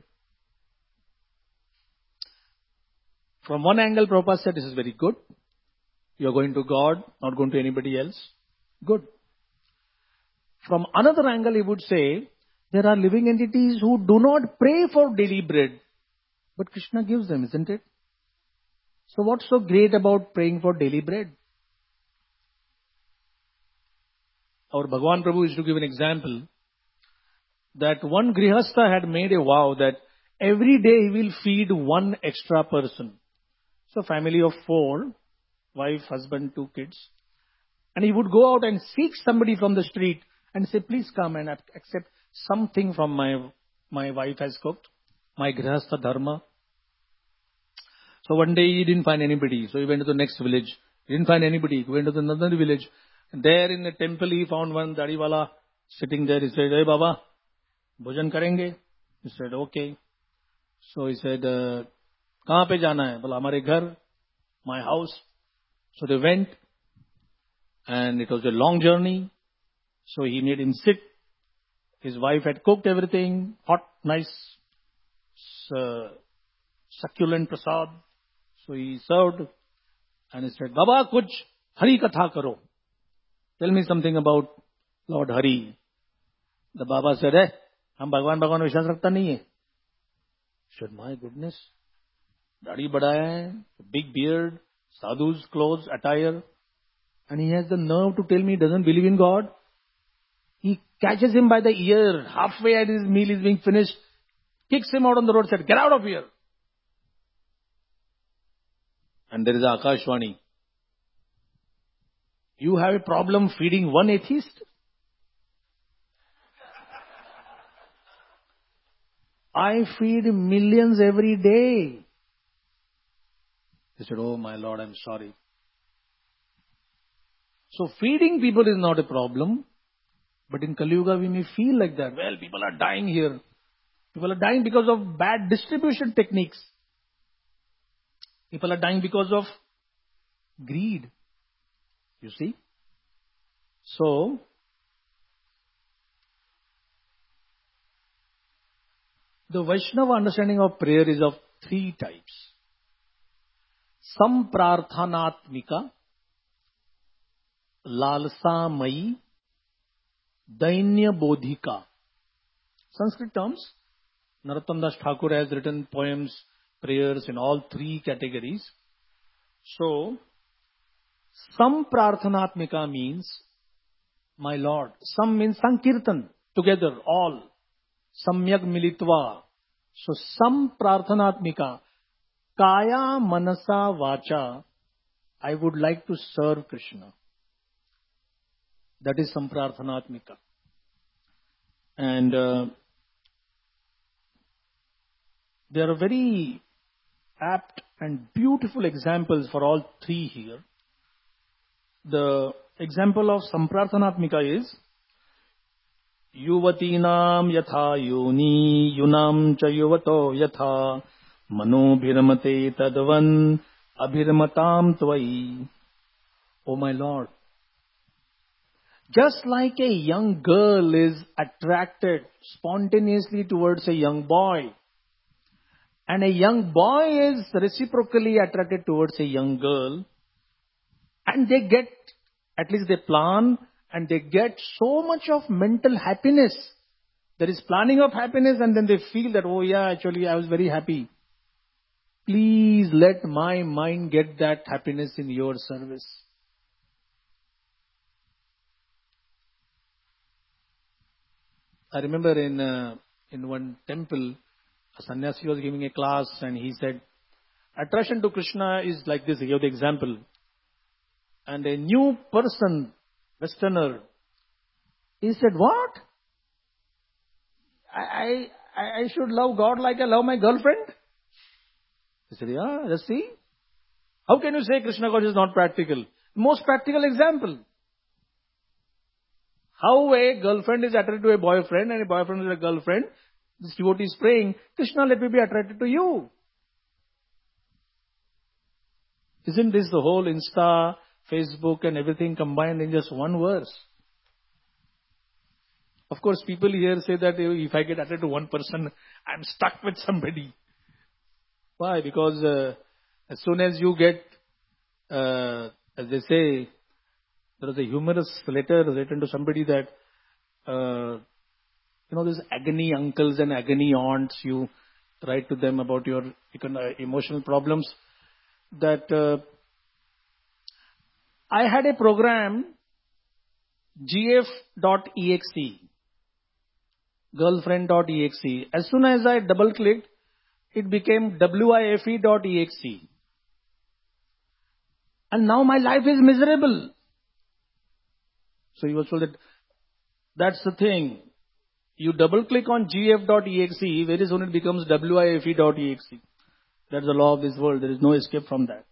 From one angle, Prabhupada said, this is very good. You are going to God, not going to anybody else. Good. From another angle, he would say, there are living entities who do not pray for daily bread, but Krishna gives them, isn't it? So what's so great about praying for daily bread? Our Bhagavan Prabhu used to give an example that one Grihastha had made a vow that every day he will feed one extra person. So family of four, wife, husband, two kids. And he would go out and seek somebody from the street and say, please come and accept something from my, my wife has cooked, my Grihastha dharma. So one day he didn't find anybody. So he went to the next village. He didn't find anybody. He went to another village. And there in the temple he found one Dadiwala sitting there. He said, hey Baba, bhojan karenge? He said, okay. So he said, uh, kahan pe jana hai? Bola, hamare ghar, my house. So they went. And it was a long journey. So he made him sit. His wife had cooked everything. Hot, nice, uh, succulent prasad. So he served and he said, Baba, kuch Hari Katha karo. Tell me something about Lord Hari. The Baba said, eh, hum Bhagwan Bhagwan Vishwas rakhta nahi hai. He said, my goodness. Dadi bada hai, big beard, sadhu's clothes, attire. And he has the nerve to tell me he doesn't believe in God. He catches him by the ear, halfway as his meal is being finished, kicks him out on the road, said, get out of here. And there is Akashvani. You have a problem feeding one atheist? I feed millions every day. He said, oh my Lord, I'm sorry. So feeding people is not a problem. But in Kali Yuga we may feel like that. Well, people are dying here. People are dying because of bad distribution techniques. People are dying because of greed. You see? So, the Vaishnava understanding of prayer is of three types. Samprarthanatmika, Lalsamayi, Dainya Bodhika. Sanskrit terms. Narottam Das Thakur has written poems, prayers in all three categories. So, Samprarthanatmika means, my Lord. Sam means Sankirtan, together, all. Samyak militva. So, Samprarthanatmika, Kaya Manasa Vacha, I would like to serve Krishna. That is Samprarthanatmika. And uh, there are very apt and beautiful examples for all three here. The example of Samprarthanatmika is Yuvatinam yatha yoni yunam cha yuvato yatha manobhiramate tadvan abhiramatam tvai. O my Lord, just like a young girl is attracted spontaneously towards a young boy, and a young boy is reciprocally attracted towards a young girl, and they get, at least they plan, and they get so much of mental happiness. There is planning of happiness, and then they feel that, oh yeah, actually I was very happy. Please let my mind get that happiness in your service. I remember in uh, in one temple, a sannyasi was giving a class, and he said, attraction to Krishna is like this. He gave the example. And a new person, Westerner, he said, what? I, I, I should love God like I love my girlfriend? He said, yeah, let's see. How can you say Krishna God is not practical? Most practical example. How a girlfriend is attracted to a boyfriend and a boyfriend is a girlfriend. This devotee is praying, Krishna, let me be attracted to you. Isn't this the whole Insta, Facebook and everything combined in just one verse? Of course, people here say that if I get attracted to one person, I'm stuck with somebody. Why? Because uh, as soon as you get, uh, as they say, there was a humorous letter written to somebody that, uh, you know, these agony uncles and agony aunts, you write to them about your emotional problems. That uh, I had a program, G F dot E X E, girlfriend dot E X E. As soon as I double clicked, it became W I F E dot E X E. And now my life is miserable. So he was told that that's the thing. You double click on G F dot E X E, very soon it becomes W I F E dot E X E. That's the law of this world. There is no escape from that.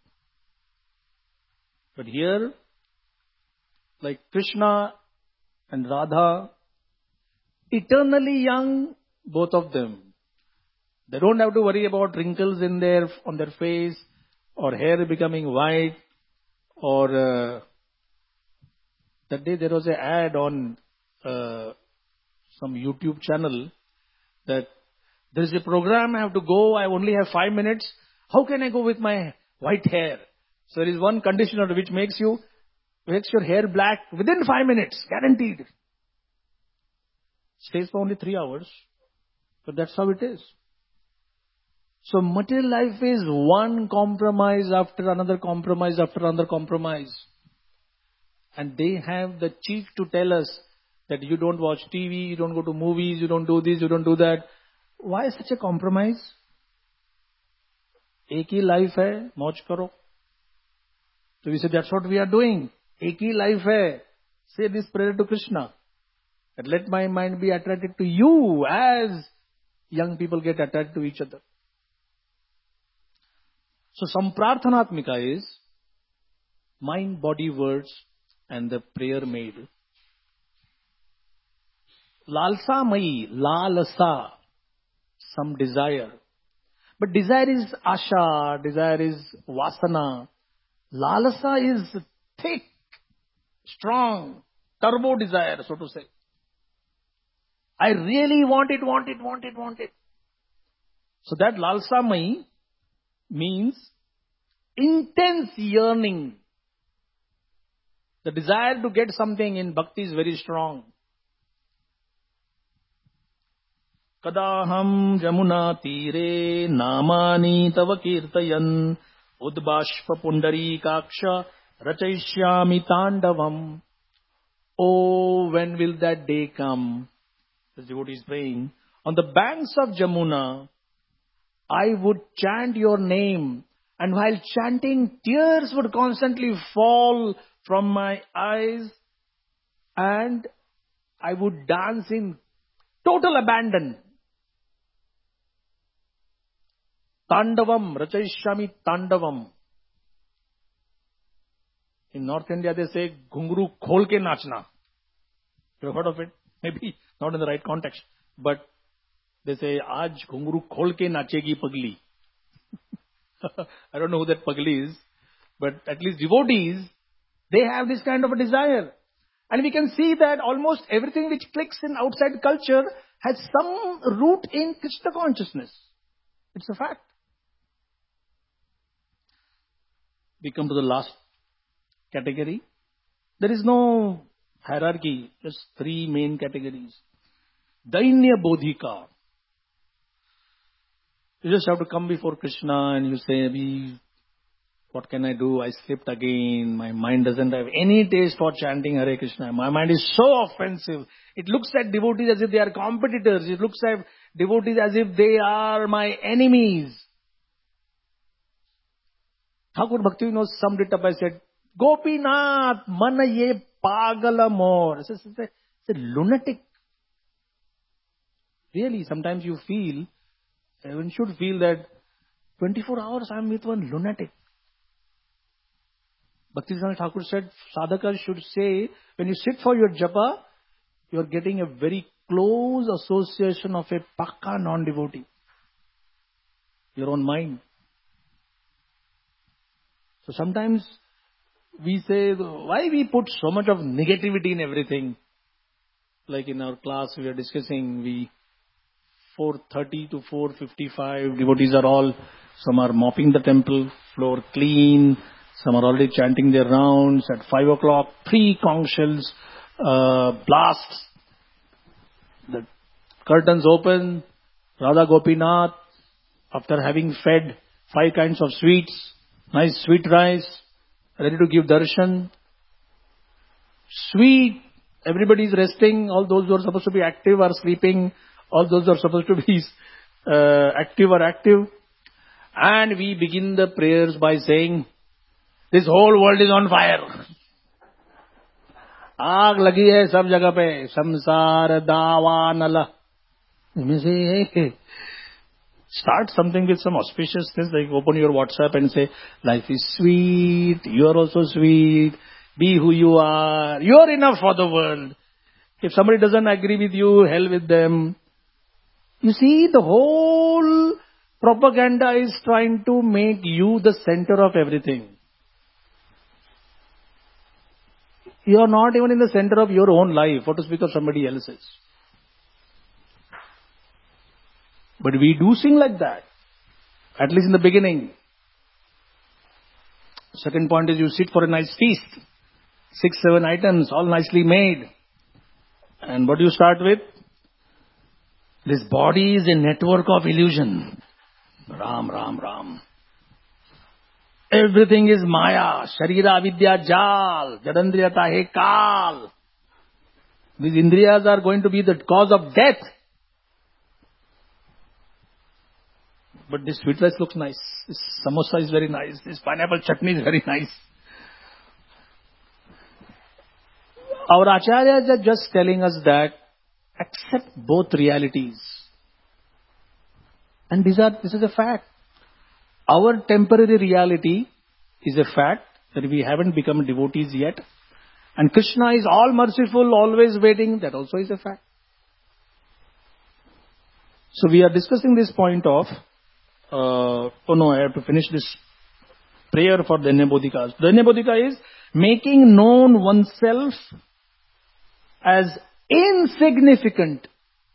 But here, like Krishna and Radha, eternally young, both of them. They don't have to worry about wrinkles in their on their face, or hair becoming white, or uh, that day there was an ad on uh, some YouTube channel that there is a program I have to go, I only have five minutes. How can I go with my white hair? So there is one conditioner which makes you, makes your hair black within five minutes, guaranteed. Stays for only three hours. But that's how it is. So material life is one compromise after another compromise after another compromise. And they have the cheek to tell us that you don't watch T V, you don't go to movies, you don't do this, you don't do that. Why such a compromise? एक ही life है, मौज करो. So we say that's what we are doing. एक ही life है. Say this prayer to Krishna. That let my mind be attracted to you as young people get attached to each other. So Samprarthanatmika is mind, body, words and the prayer made. Lalsa mai, lalasa, some desire. But desire is asha, desire is vasana. Lalasa is thick, strong, turbo desire, so to say. I really want it, want it, want it, want it. So that lalsa mai means intense yearning. The desire to get something in bhakti is very strong. Kadaham jamuna tire namani tava kirtayan udbashpa pundari kaksha rachaishyami tandavam. Oh, when will that day come? The devotee is praying. On the banks of Jamuna, I would chant your name, and while chanting, tears would constantly fall from my eyes, and I would dance in Total abandon. Tandavam, Rachayishyami Tandavam. In North India, they say, Ghungru khol ke nachna. You have heard of it? Maybe not in the right context. But they say, Aaj Ghungru khol ke nachegi pagli. I don't know who that pagli is. But at least devotees, they have this kind of a desire. And we can see that almost everything which clicks in outside culture has some root in Krishna consciousness. It's a fact. We come to the last category. There is no hierarchy, just three main categories. Dainya Bodhika. You just have to come before Krishna and you say, what can I do? I slipped again. My mind doesn't have any taste for chanting Hare Krishna. My mind is so offensive. It looks at devotees as if they are competitors. It looks at devotees as if they are my enemies. Thakur Bhaktivinoda summed it up by said, Gopinath, mana ye pagala more. It's a, it's, a, it's a lunatic. Really, sometimes you feel, one should feel that twenty-four hours I am with one lunatic. Bhaktivinoda Thakur said, sadhaka should say, when you sit for your japa, you are getting a very close association of a pakka non-devotee. Your own mind. So sometimes we say, why we put so much of negativity in everything? Like in our class we are discussing, we four thirty to four fifty-five devotees are all, some are mopping the temple floor clean, some are already chanting their rounds. At five o'clock, three conch shells uh, blasts. The curtains open. Radha Gopinath, after having fed five kinds of sweets, nice sweet rice, ready to give darshan. Sweet. Everybody is resting. All those who are supposed to be active are sleeping. All those who are supposed to be uh, active are active. And we begin the prayers by saying, this whole world is on fire. Aag lagi hai sab jagah pe. Samsar dawanala. You say, hey, start something with some auspicious things, like open your WhatsApp and say, life is sweet, you are also sweet, be who you are, you are enough for the world. If somebody doesn't agree with you, hell with them. You see, the whole propaganda is trying to make you the center of everything. You are not even in the center of your own life, what to speak of somebody else's. But we do sing like that, at least in the beginning. Second point is you sit for a nice feast. Six, seven items, all nicely made. And what do you start with? This body is a network of illusion. Ram, Ram, Ram. Everything is Maya. Sharira Vidya Jal. Jadandriyata He Kal. These Indriyas are going to be the cause of death. But this sweet rice looks nice. This samosa is very nice. This pineapple chutney is very nice. Our acharyas are just telling us that accept both realities. And these are, this is a fact. Our temporary reality is a fact that we haven't become devotees yet. And Krishna is all merciful, always waiting. That also is a fact. So we are discussing this point of Uh, oh no, I have to finish this prayer for Dainya Bodhika. Dainya Bodhika is making known oneself as insignificant.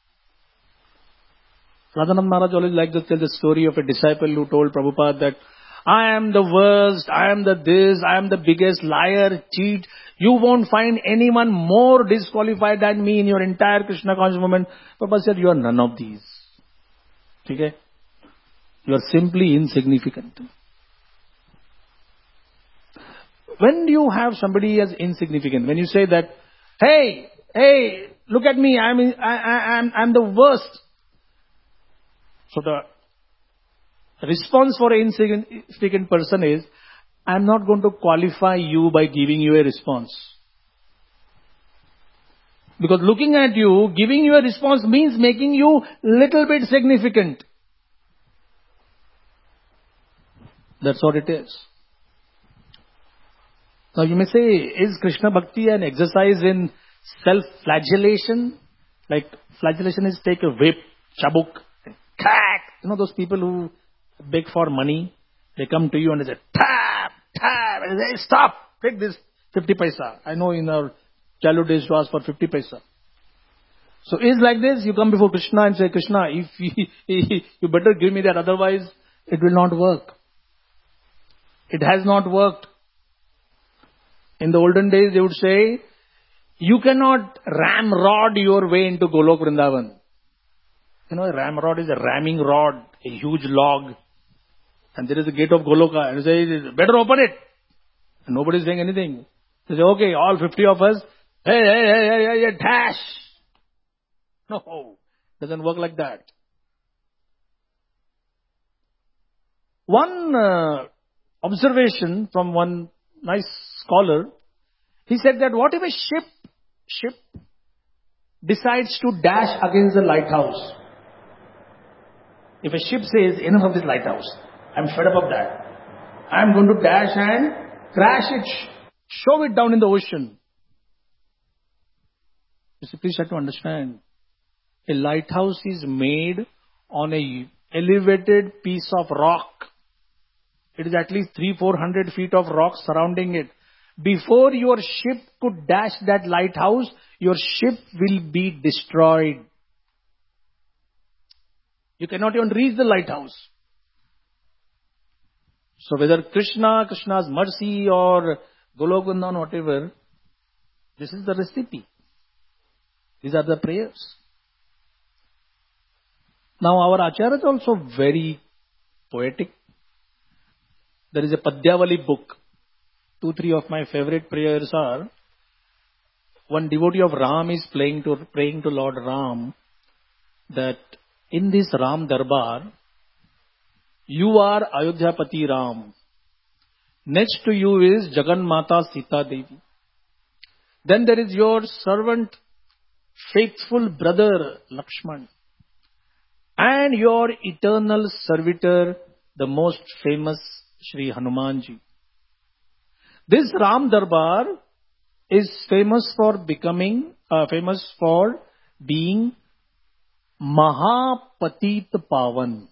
Radhanand Maharaj always likes to tell the story of a disciple who told Prabhupada that I am the worst, I am the this, I am the biggest liar, cheat. You won't find anyone more disqualified than me in your entire Krishna conscious movement. Prabhupada said, you are none of these. Okay? You are simply insignificant. When do you have somebody as insignificant? When you say that, hey, hey, look at me, I'm, I, I, I'm, I'm the worst. So the response for an insignificant person is, I'm not going to qualify you by giving you a response. Because looking at you, giving you a response means making you little bit significant. That's what it is. Now you may say, is Krishna Bhakti an exercise in self-flagellation? Like flagellation is take a whip, chabuk, and tap. You know those people who beg for money? They come to you and they say, tap, tap, and they say, stop, take this fifty paisa. I know in our childhood days to ask for fifty paisa. So is like this, you come before Krishna and say, Krishna, if you, you better give me that, otherwise it will not work. It has not worked. In the olden days, they would say, you cannot ramrod your way into Golok Vrindavan. You know, a ramrod is a ramming rod, a huge log. And there is a gate of Goloka. And you say, better open it. And nobody is saying anything. They say, okay, all fifty of us, hey, hey, hey, hey, hey, hey, dash. No, doesn't work like that. One uh, observation from one nice scholar, he said that what if a ship, ship decides to dash against the lighthouse? If a ship says, enough of this lighthouse, I'm fed up of that. I'm going to dash and crash it, shove it down in the ocean. You see, please have to understand, a lighthouse is made on a elevated piece of rock. It is at least three, four hundred feet of rock surrounding it. Before your ship could dash that lighthouse, your ship will be destroyed. You cannot even reach the lighthouse. So whether Krishna, Krishna's mercy or Golok Vrindavan, whatever, this is the recipe. These are the prayers. Now our Acharya is also very poetic. There is a Padyavali book. Two, three of my favorite prayers are, one devotee of Ram is playing to, praying to Lord Ram that in this Ram Darbar, you are Ayodhyapati Ram. Next to you is Jagan Mata Sita Devi. Then there is your servant, faithful brother Lakshman. And your eternal servitor, the most famous Shri Hanumanji. This Ram Darbar is famous for becoming, uh, famous for being Mahapatit Pavan.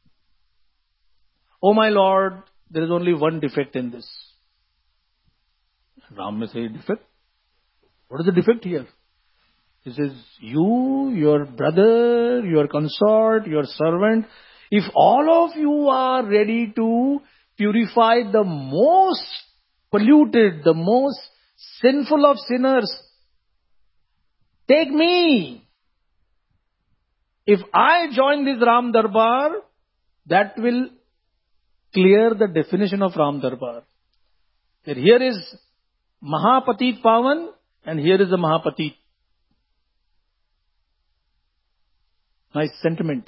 Oh my Lord, there is only one defect in this. Ram may say, defect? What is the defect here? He says, you, your brother, your consort, your servant, if all of you are ready to purify the most polluted, the most sinful of sinners, take me. If I join this Ram Darbar, that will clear the definition of Ram Darbar. That here is Mahapatit Pavan and here is the Mahapatit. Nice sentiment.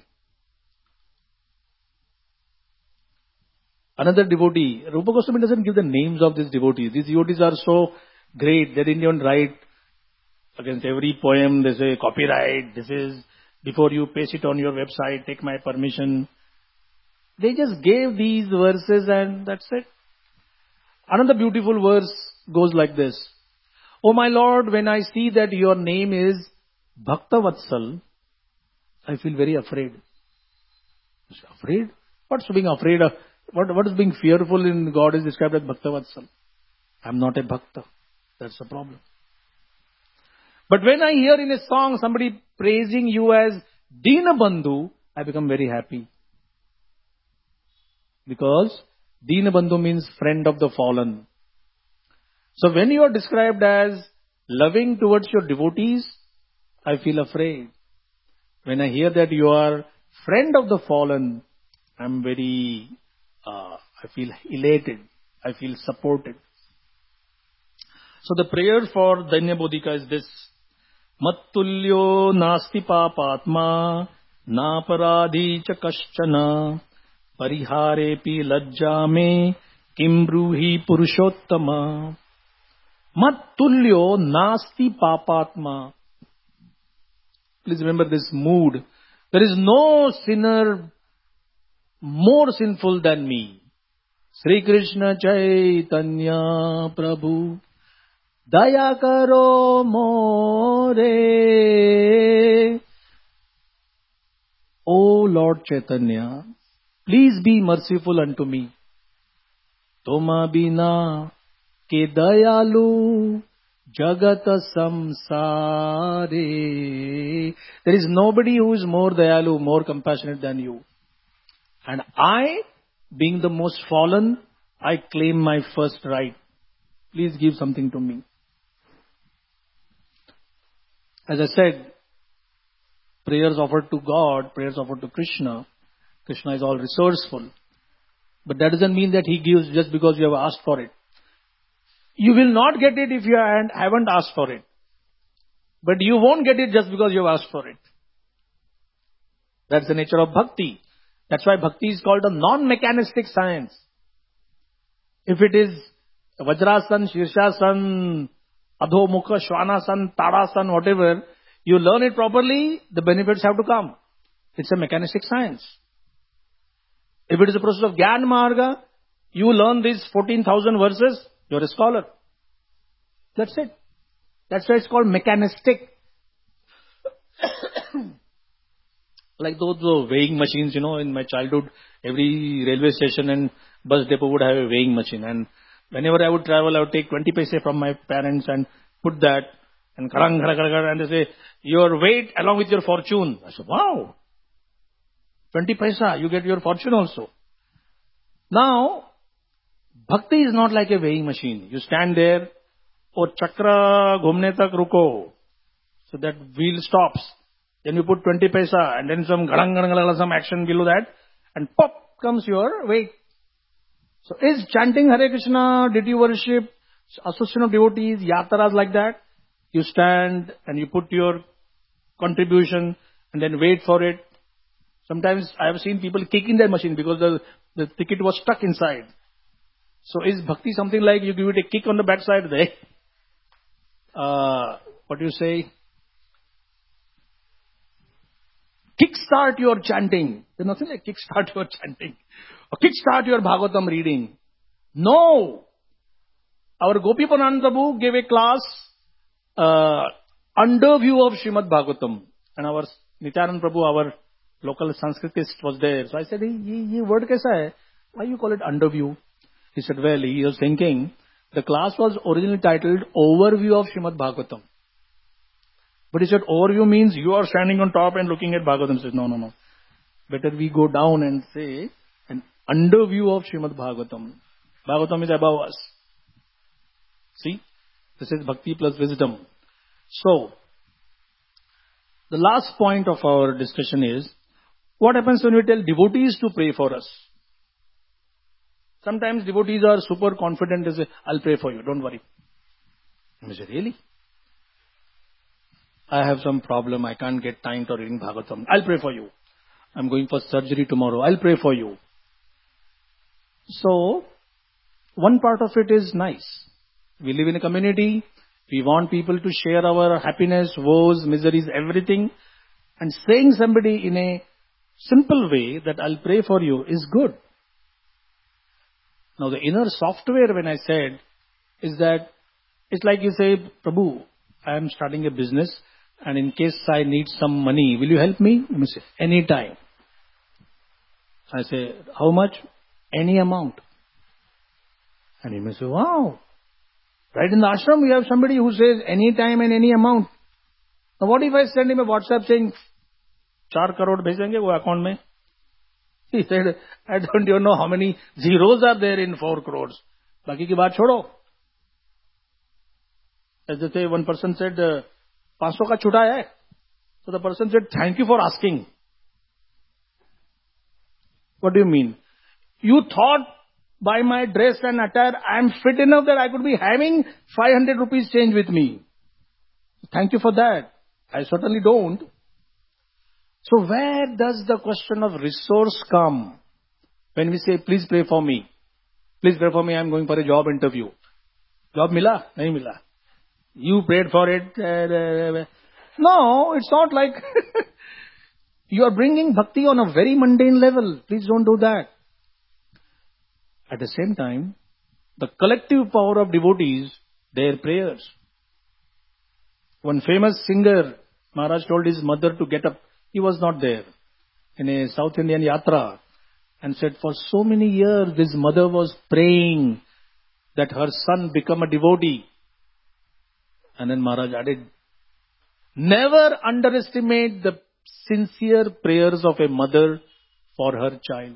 Another devotee, Rupa Goswami doesn't give the names of these devotees. These devotees are so great, they didn't even write against every poem, they say copyright, this is, before you paste it on your website, take my permission. They just gave these verses and that's it. Another beautiful verse goes like this. Oh my Lord, when I see that your name is Bhakta Vatsal, I feel very afraid. Afraid? What's being afraid of? What, what is being fearful in God is described as Bhakta Vatsal. I'm not a Bhakta. That's the problem. But when I hear in a song somebody praising you as Dina Bandhu, I become very happy. Because Dina Bandhu means friend of the fallen. So when you are described as loving towards your devotees, I feel afraid. When I hear that you are friend of the fallen, I'm very, uh, I feel elated. I feel supported. So the prayer for Danya Bodhika is this. Mattulyo nasti papatma naparadhi cha kaschana pariharepi lajjame kimbruhi purushottama. Mattulyo nasti papatma. Please remember this mood. There is no sinner more sinful than me. Sri Krishna Chaitanya Prabhu Daya Karo More. O Lord Chaitanya, please be merciful unto me. Toma bina ke dayalu jagat samsare. There is nobody who is more dayalu, more compassionate than you. And I, being the most fallen, I claim my first right. Please give something to me. As I said, prayers offered to God, prayers offered to Krishna. Krishna is all resourceful. But that doesn't mean that he gives just because you have asked for it. You will not get it if you haven't asked for it. But you won't get it just because you have asked for it. That's the nature of bhakti. That's why bhakti is called a non-mechanistic science. If it is Vajrasan, Shirshasan, Adhomukha, Shwanasan, Tadasan, whatever, you learn it properly, the benefits have to come. It's a mechanistic science. If it is a process of Gyan Marga, you learn these fourteen thousand verses, you're a scholar. That's it. That's why it's called mechanistic. Like those uh, weighing machines, you know, in my childhood, every railway station and bus depot would have a weighing machine. And whenever I would travel, I would take twenty paise from my parents and put that. And karang, karang, karang, and they say, your weight along with your fortune. I said, wow. twenty paisa, you get your fortune also. Now, bhakti is not like a weighing machine. You stand there, or chakra ghumne tak ruko. So that wheel stops. Then you put twenty paisa, and then some garang, garang, garang, some action below that, and pop comes your weight. So is chanting Hare Krishna, deity worship, association of devotees, yatras like that? You stand and you put your contribution and then wait for it. Sometimes I have seen people kicking that machine because the, the ticket was stuck inside. So is bhakti something like you give it a kick on the backside there? Uh, what do you say? Kickstart your chanting. There's nothing like kickstart your chanting. Or kickstart your Bhagavatam reading. No! Our Gopipanand Prabhu gave a class uh, under view of Srimad Bhagavatam. And our Nityanand Prabhu, our local Sanskritist was there. So I said, ye word kaisa hai? Why you call it under view? He said, well, he was thinking, the class was originally titled Overview of Srimad Bhagavatam. But he said, overview means you are standing on top and looking at Bhagavatam. He said, no, no, no. Better we go down and say, an underview of Srimad Bhagavatam. Bhagavatam is above us. See? This is bhakti plus wisdom. So, the last point of our discussion is, what happens when we tell devotees to pray for us? Sometimes devotees are super confident. They say, I'll pray for you, don't worry. I say, really? I have some problem, I can't get time for reading Bhagavatam. I'll pray for you. I'm going for surgery tomorrow. I'll pray for you. So, one part of it is nice. We live in a community. We want people to share our happiness, woes, miseries, everything. And saying somebody in a simple way that I'll pray for you is good. Now the inner software when I said is that it's like you say, Prabhu, I am starting a business and in case I need some money, will you help me? Let me say, anytime. I say, how much? Any amount. And he may say, wow. Right in the ashram, we have somebody who says anytime and any amount. Now what if I send him a WhatsApp saying, four crore bhejenge wo account mein? He said, I don't even know how many zeros are there in four crores. Baki ki baat chodo. As they say, one person said, five hundred ka chuta hai. So the person said, thank you for asking. What do you mean? You thought by my dress and attire, I am fit enough that I could be having five hundred rupees change with me. Thank you for that. I certainly don't. So where does the question of resource come? When we say, please pray for me. Please pray for me, I am going for a job interview. Job mila? Nahi mila. You prayed for it. No, it's not like you are bringing bhakti on a very mundane level. Please don't do that. At the same time, the collective power of devotees, their prayers. One famous singer, Maharaj told his mother to get up. He was not there. In a South Indian yatra. And said for so many years, his mother was praying that her son become a devotee. And then Maharaj added, never underestimate the sincere prayers of a mother for her child.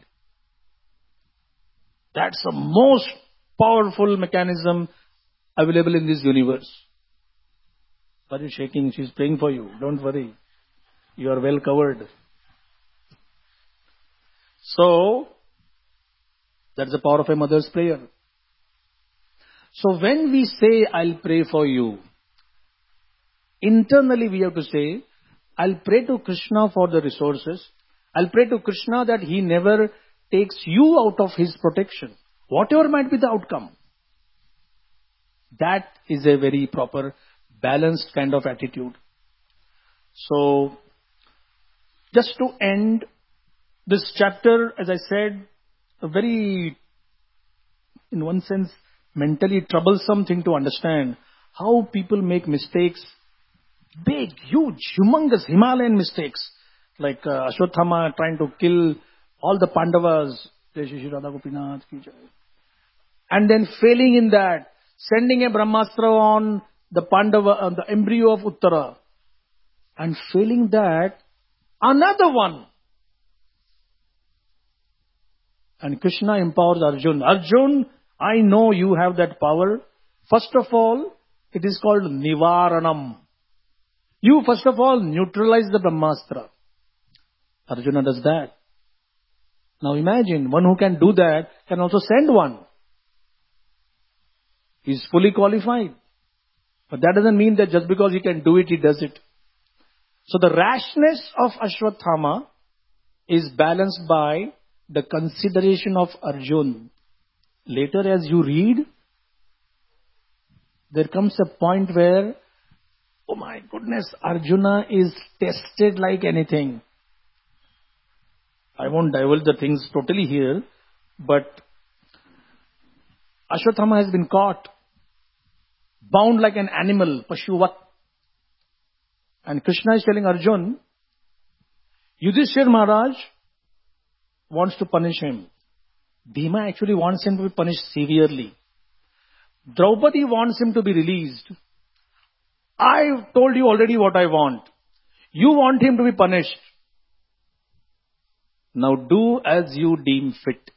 That's the most powerful mechanism available in this universe. Why are you shaking? She's praying for you. Don't worry. You are well covered. So, that's the power of a mother's prayer. So when we say, I'll pray for you, internally we have to say, I'll pray to Krishna for the resources. I'll pray to Krishna that he never takes you out of his protection. Whatever might be the outcome. That is a very proper, balanced kind of attitude. So, just to end this chapter, as I said, a very, in one sense, mentally troublesome thing to understand. How people make mistakes, big, huge, humongous Himalayan mistakes. Like uh, Ashwatthama trying to kill all the Pandavas. And then failing in that, sending a Brahmastra on the Pandava, on the embryo of Uttara. And failing that, another one. And Krishna empowers Arjun. Arjun, I know you have that power. First of all, it is called Nivaranam. You first of all neutralize the Brahmastra. Arjuna does that. Now imagine, one who can do that can also send one. He is fully qualified. But that doesn't mean that just because he can do it, he does it. So the rashness of Ashwatthama is balanced by the consideration of Arjun. Later as you read, there comes a point where, oh my goodness, Arjuna is tested like anything. I won't divulge the things totally here, but Ashwatthama has been caught, bound like an animal, Pashuvat. And Krishna is telling Arjun, Yudhishthira Maharaj wants to punish him. Bhima actually wants him to be punished severely. Draupadi wants him to be released. I told you already what I want. You want him to be punished. Now do as you deem fit.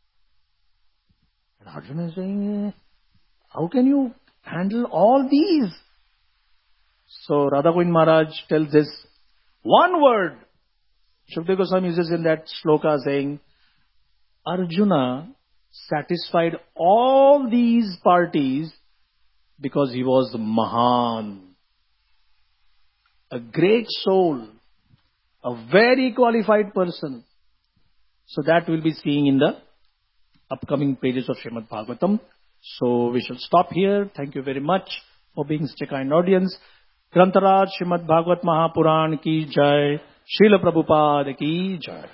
And Arjuna is saying, how can you handle all these? So Radha Govind Maharaj tells this one word. Shukdev Goswami uses in that shloka saying, Arjuna satisfied all these parties because he was Mahan. A great soul. A very qualified person. So that we'll be seeing in the upcoming pages of Srimad Bhagavatam. So we shall stop here. Thank you very much for being such a kind audience. Grantaraj Srimad Bhagavat Mahapuran ki jai. Srila Prabhupada ki jai.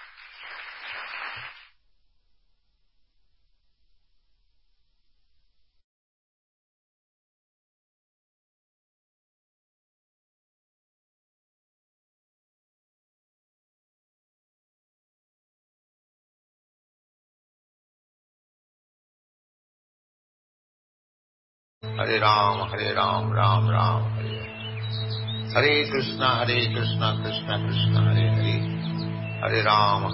Hare Ram, Hare Ram, Ram Ram, Hare Hare. Hare Krishna, Hare Krishna, Krishna Krishna, Hare Hare. Hare Ram.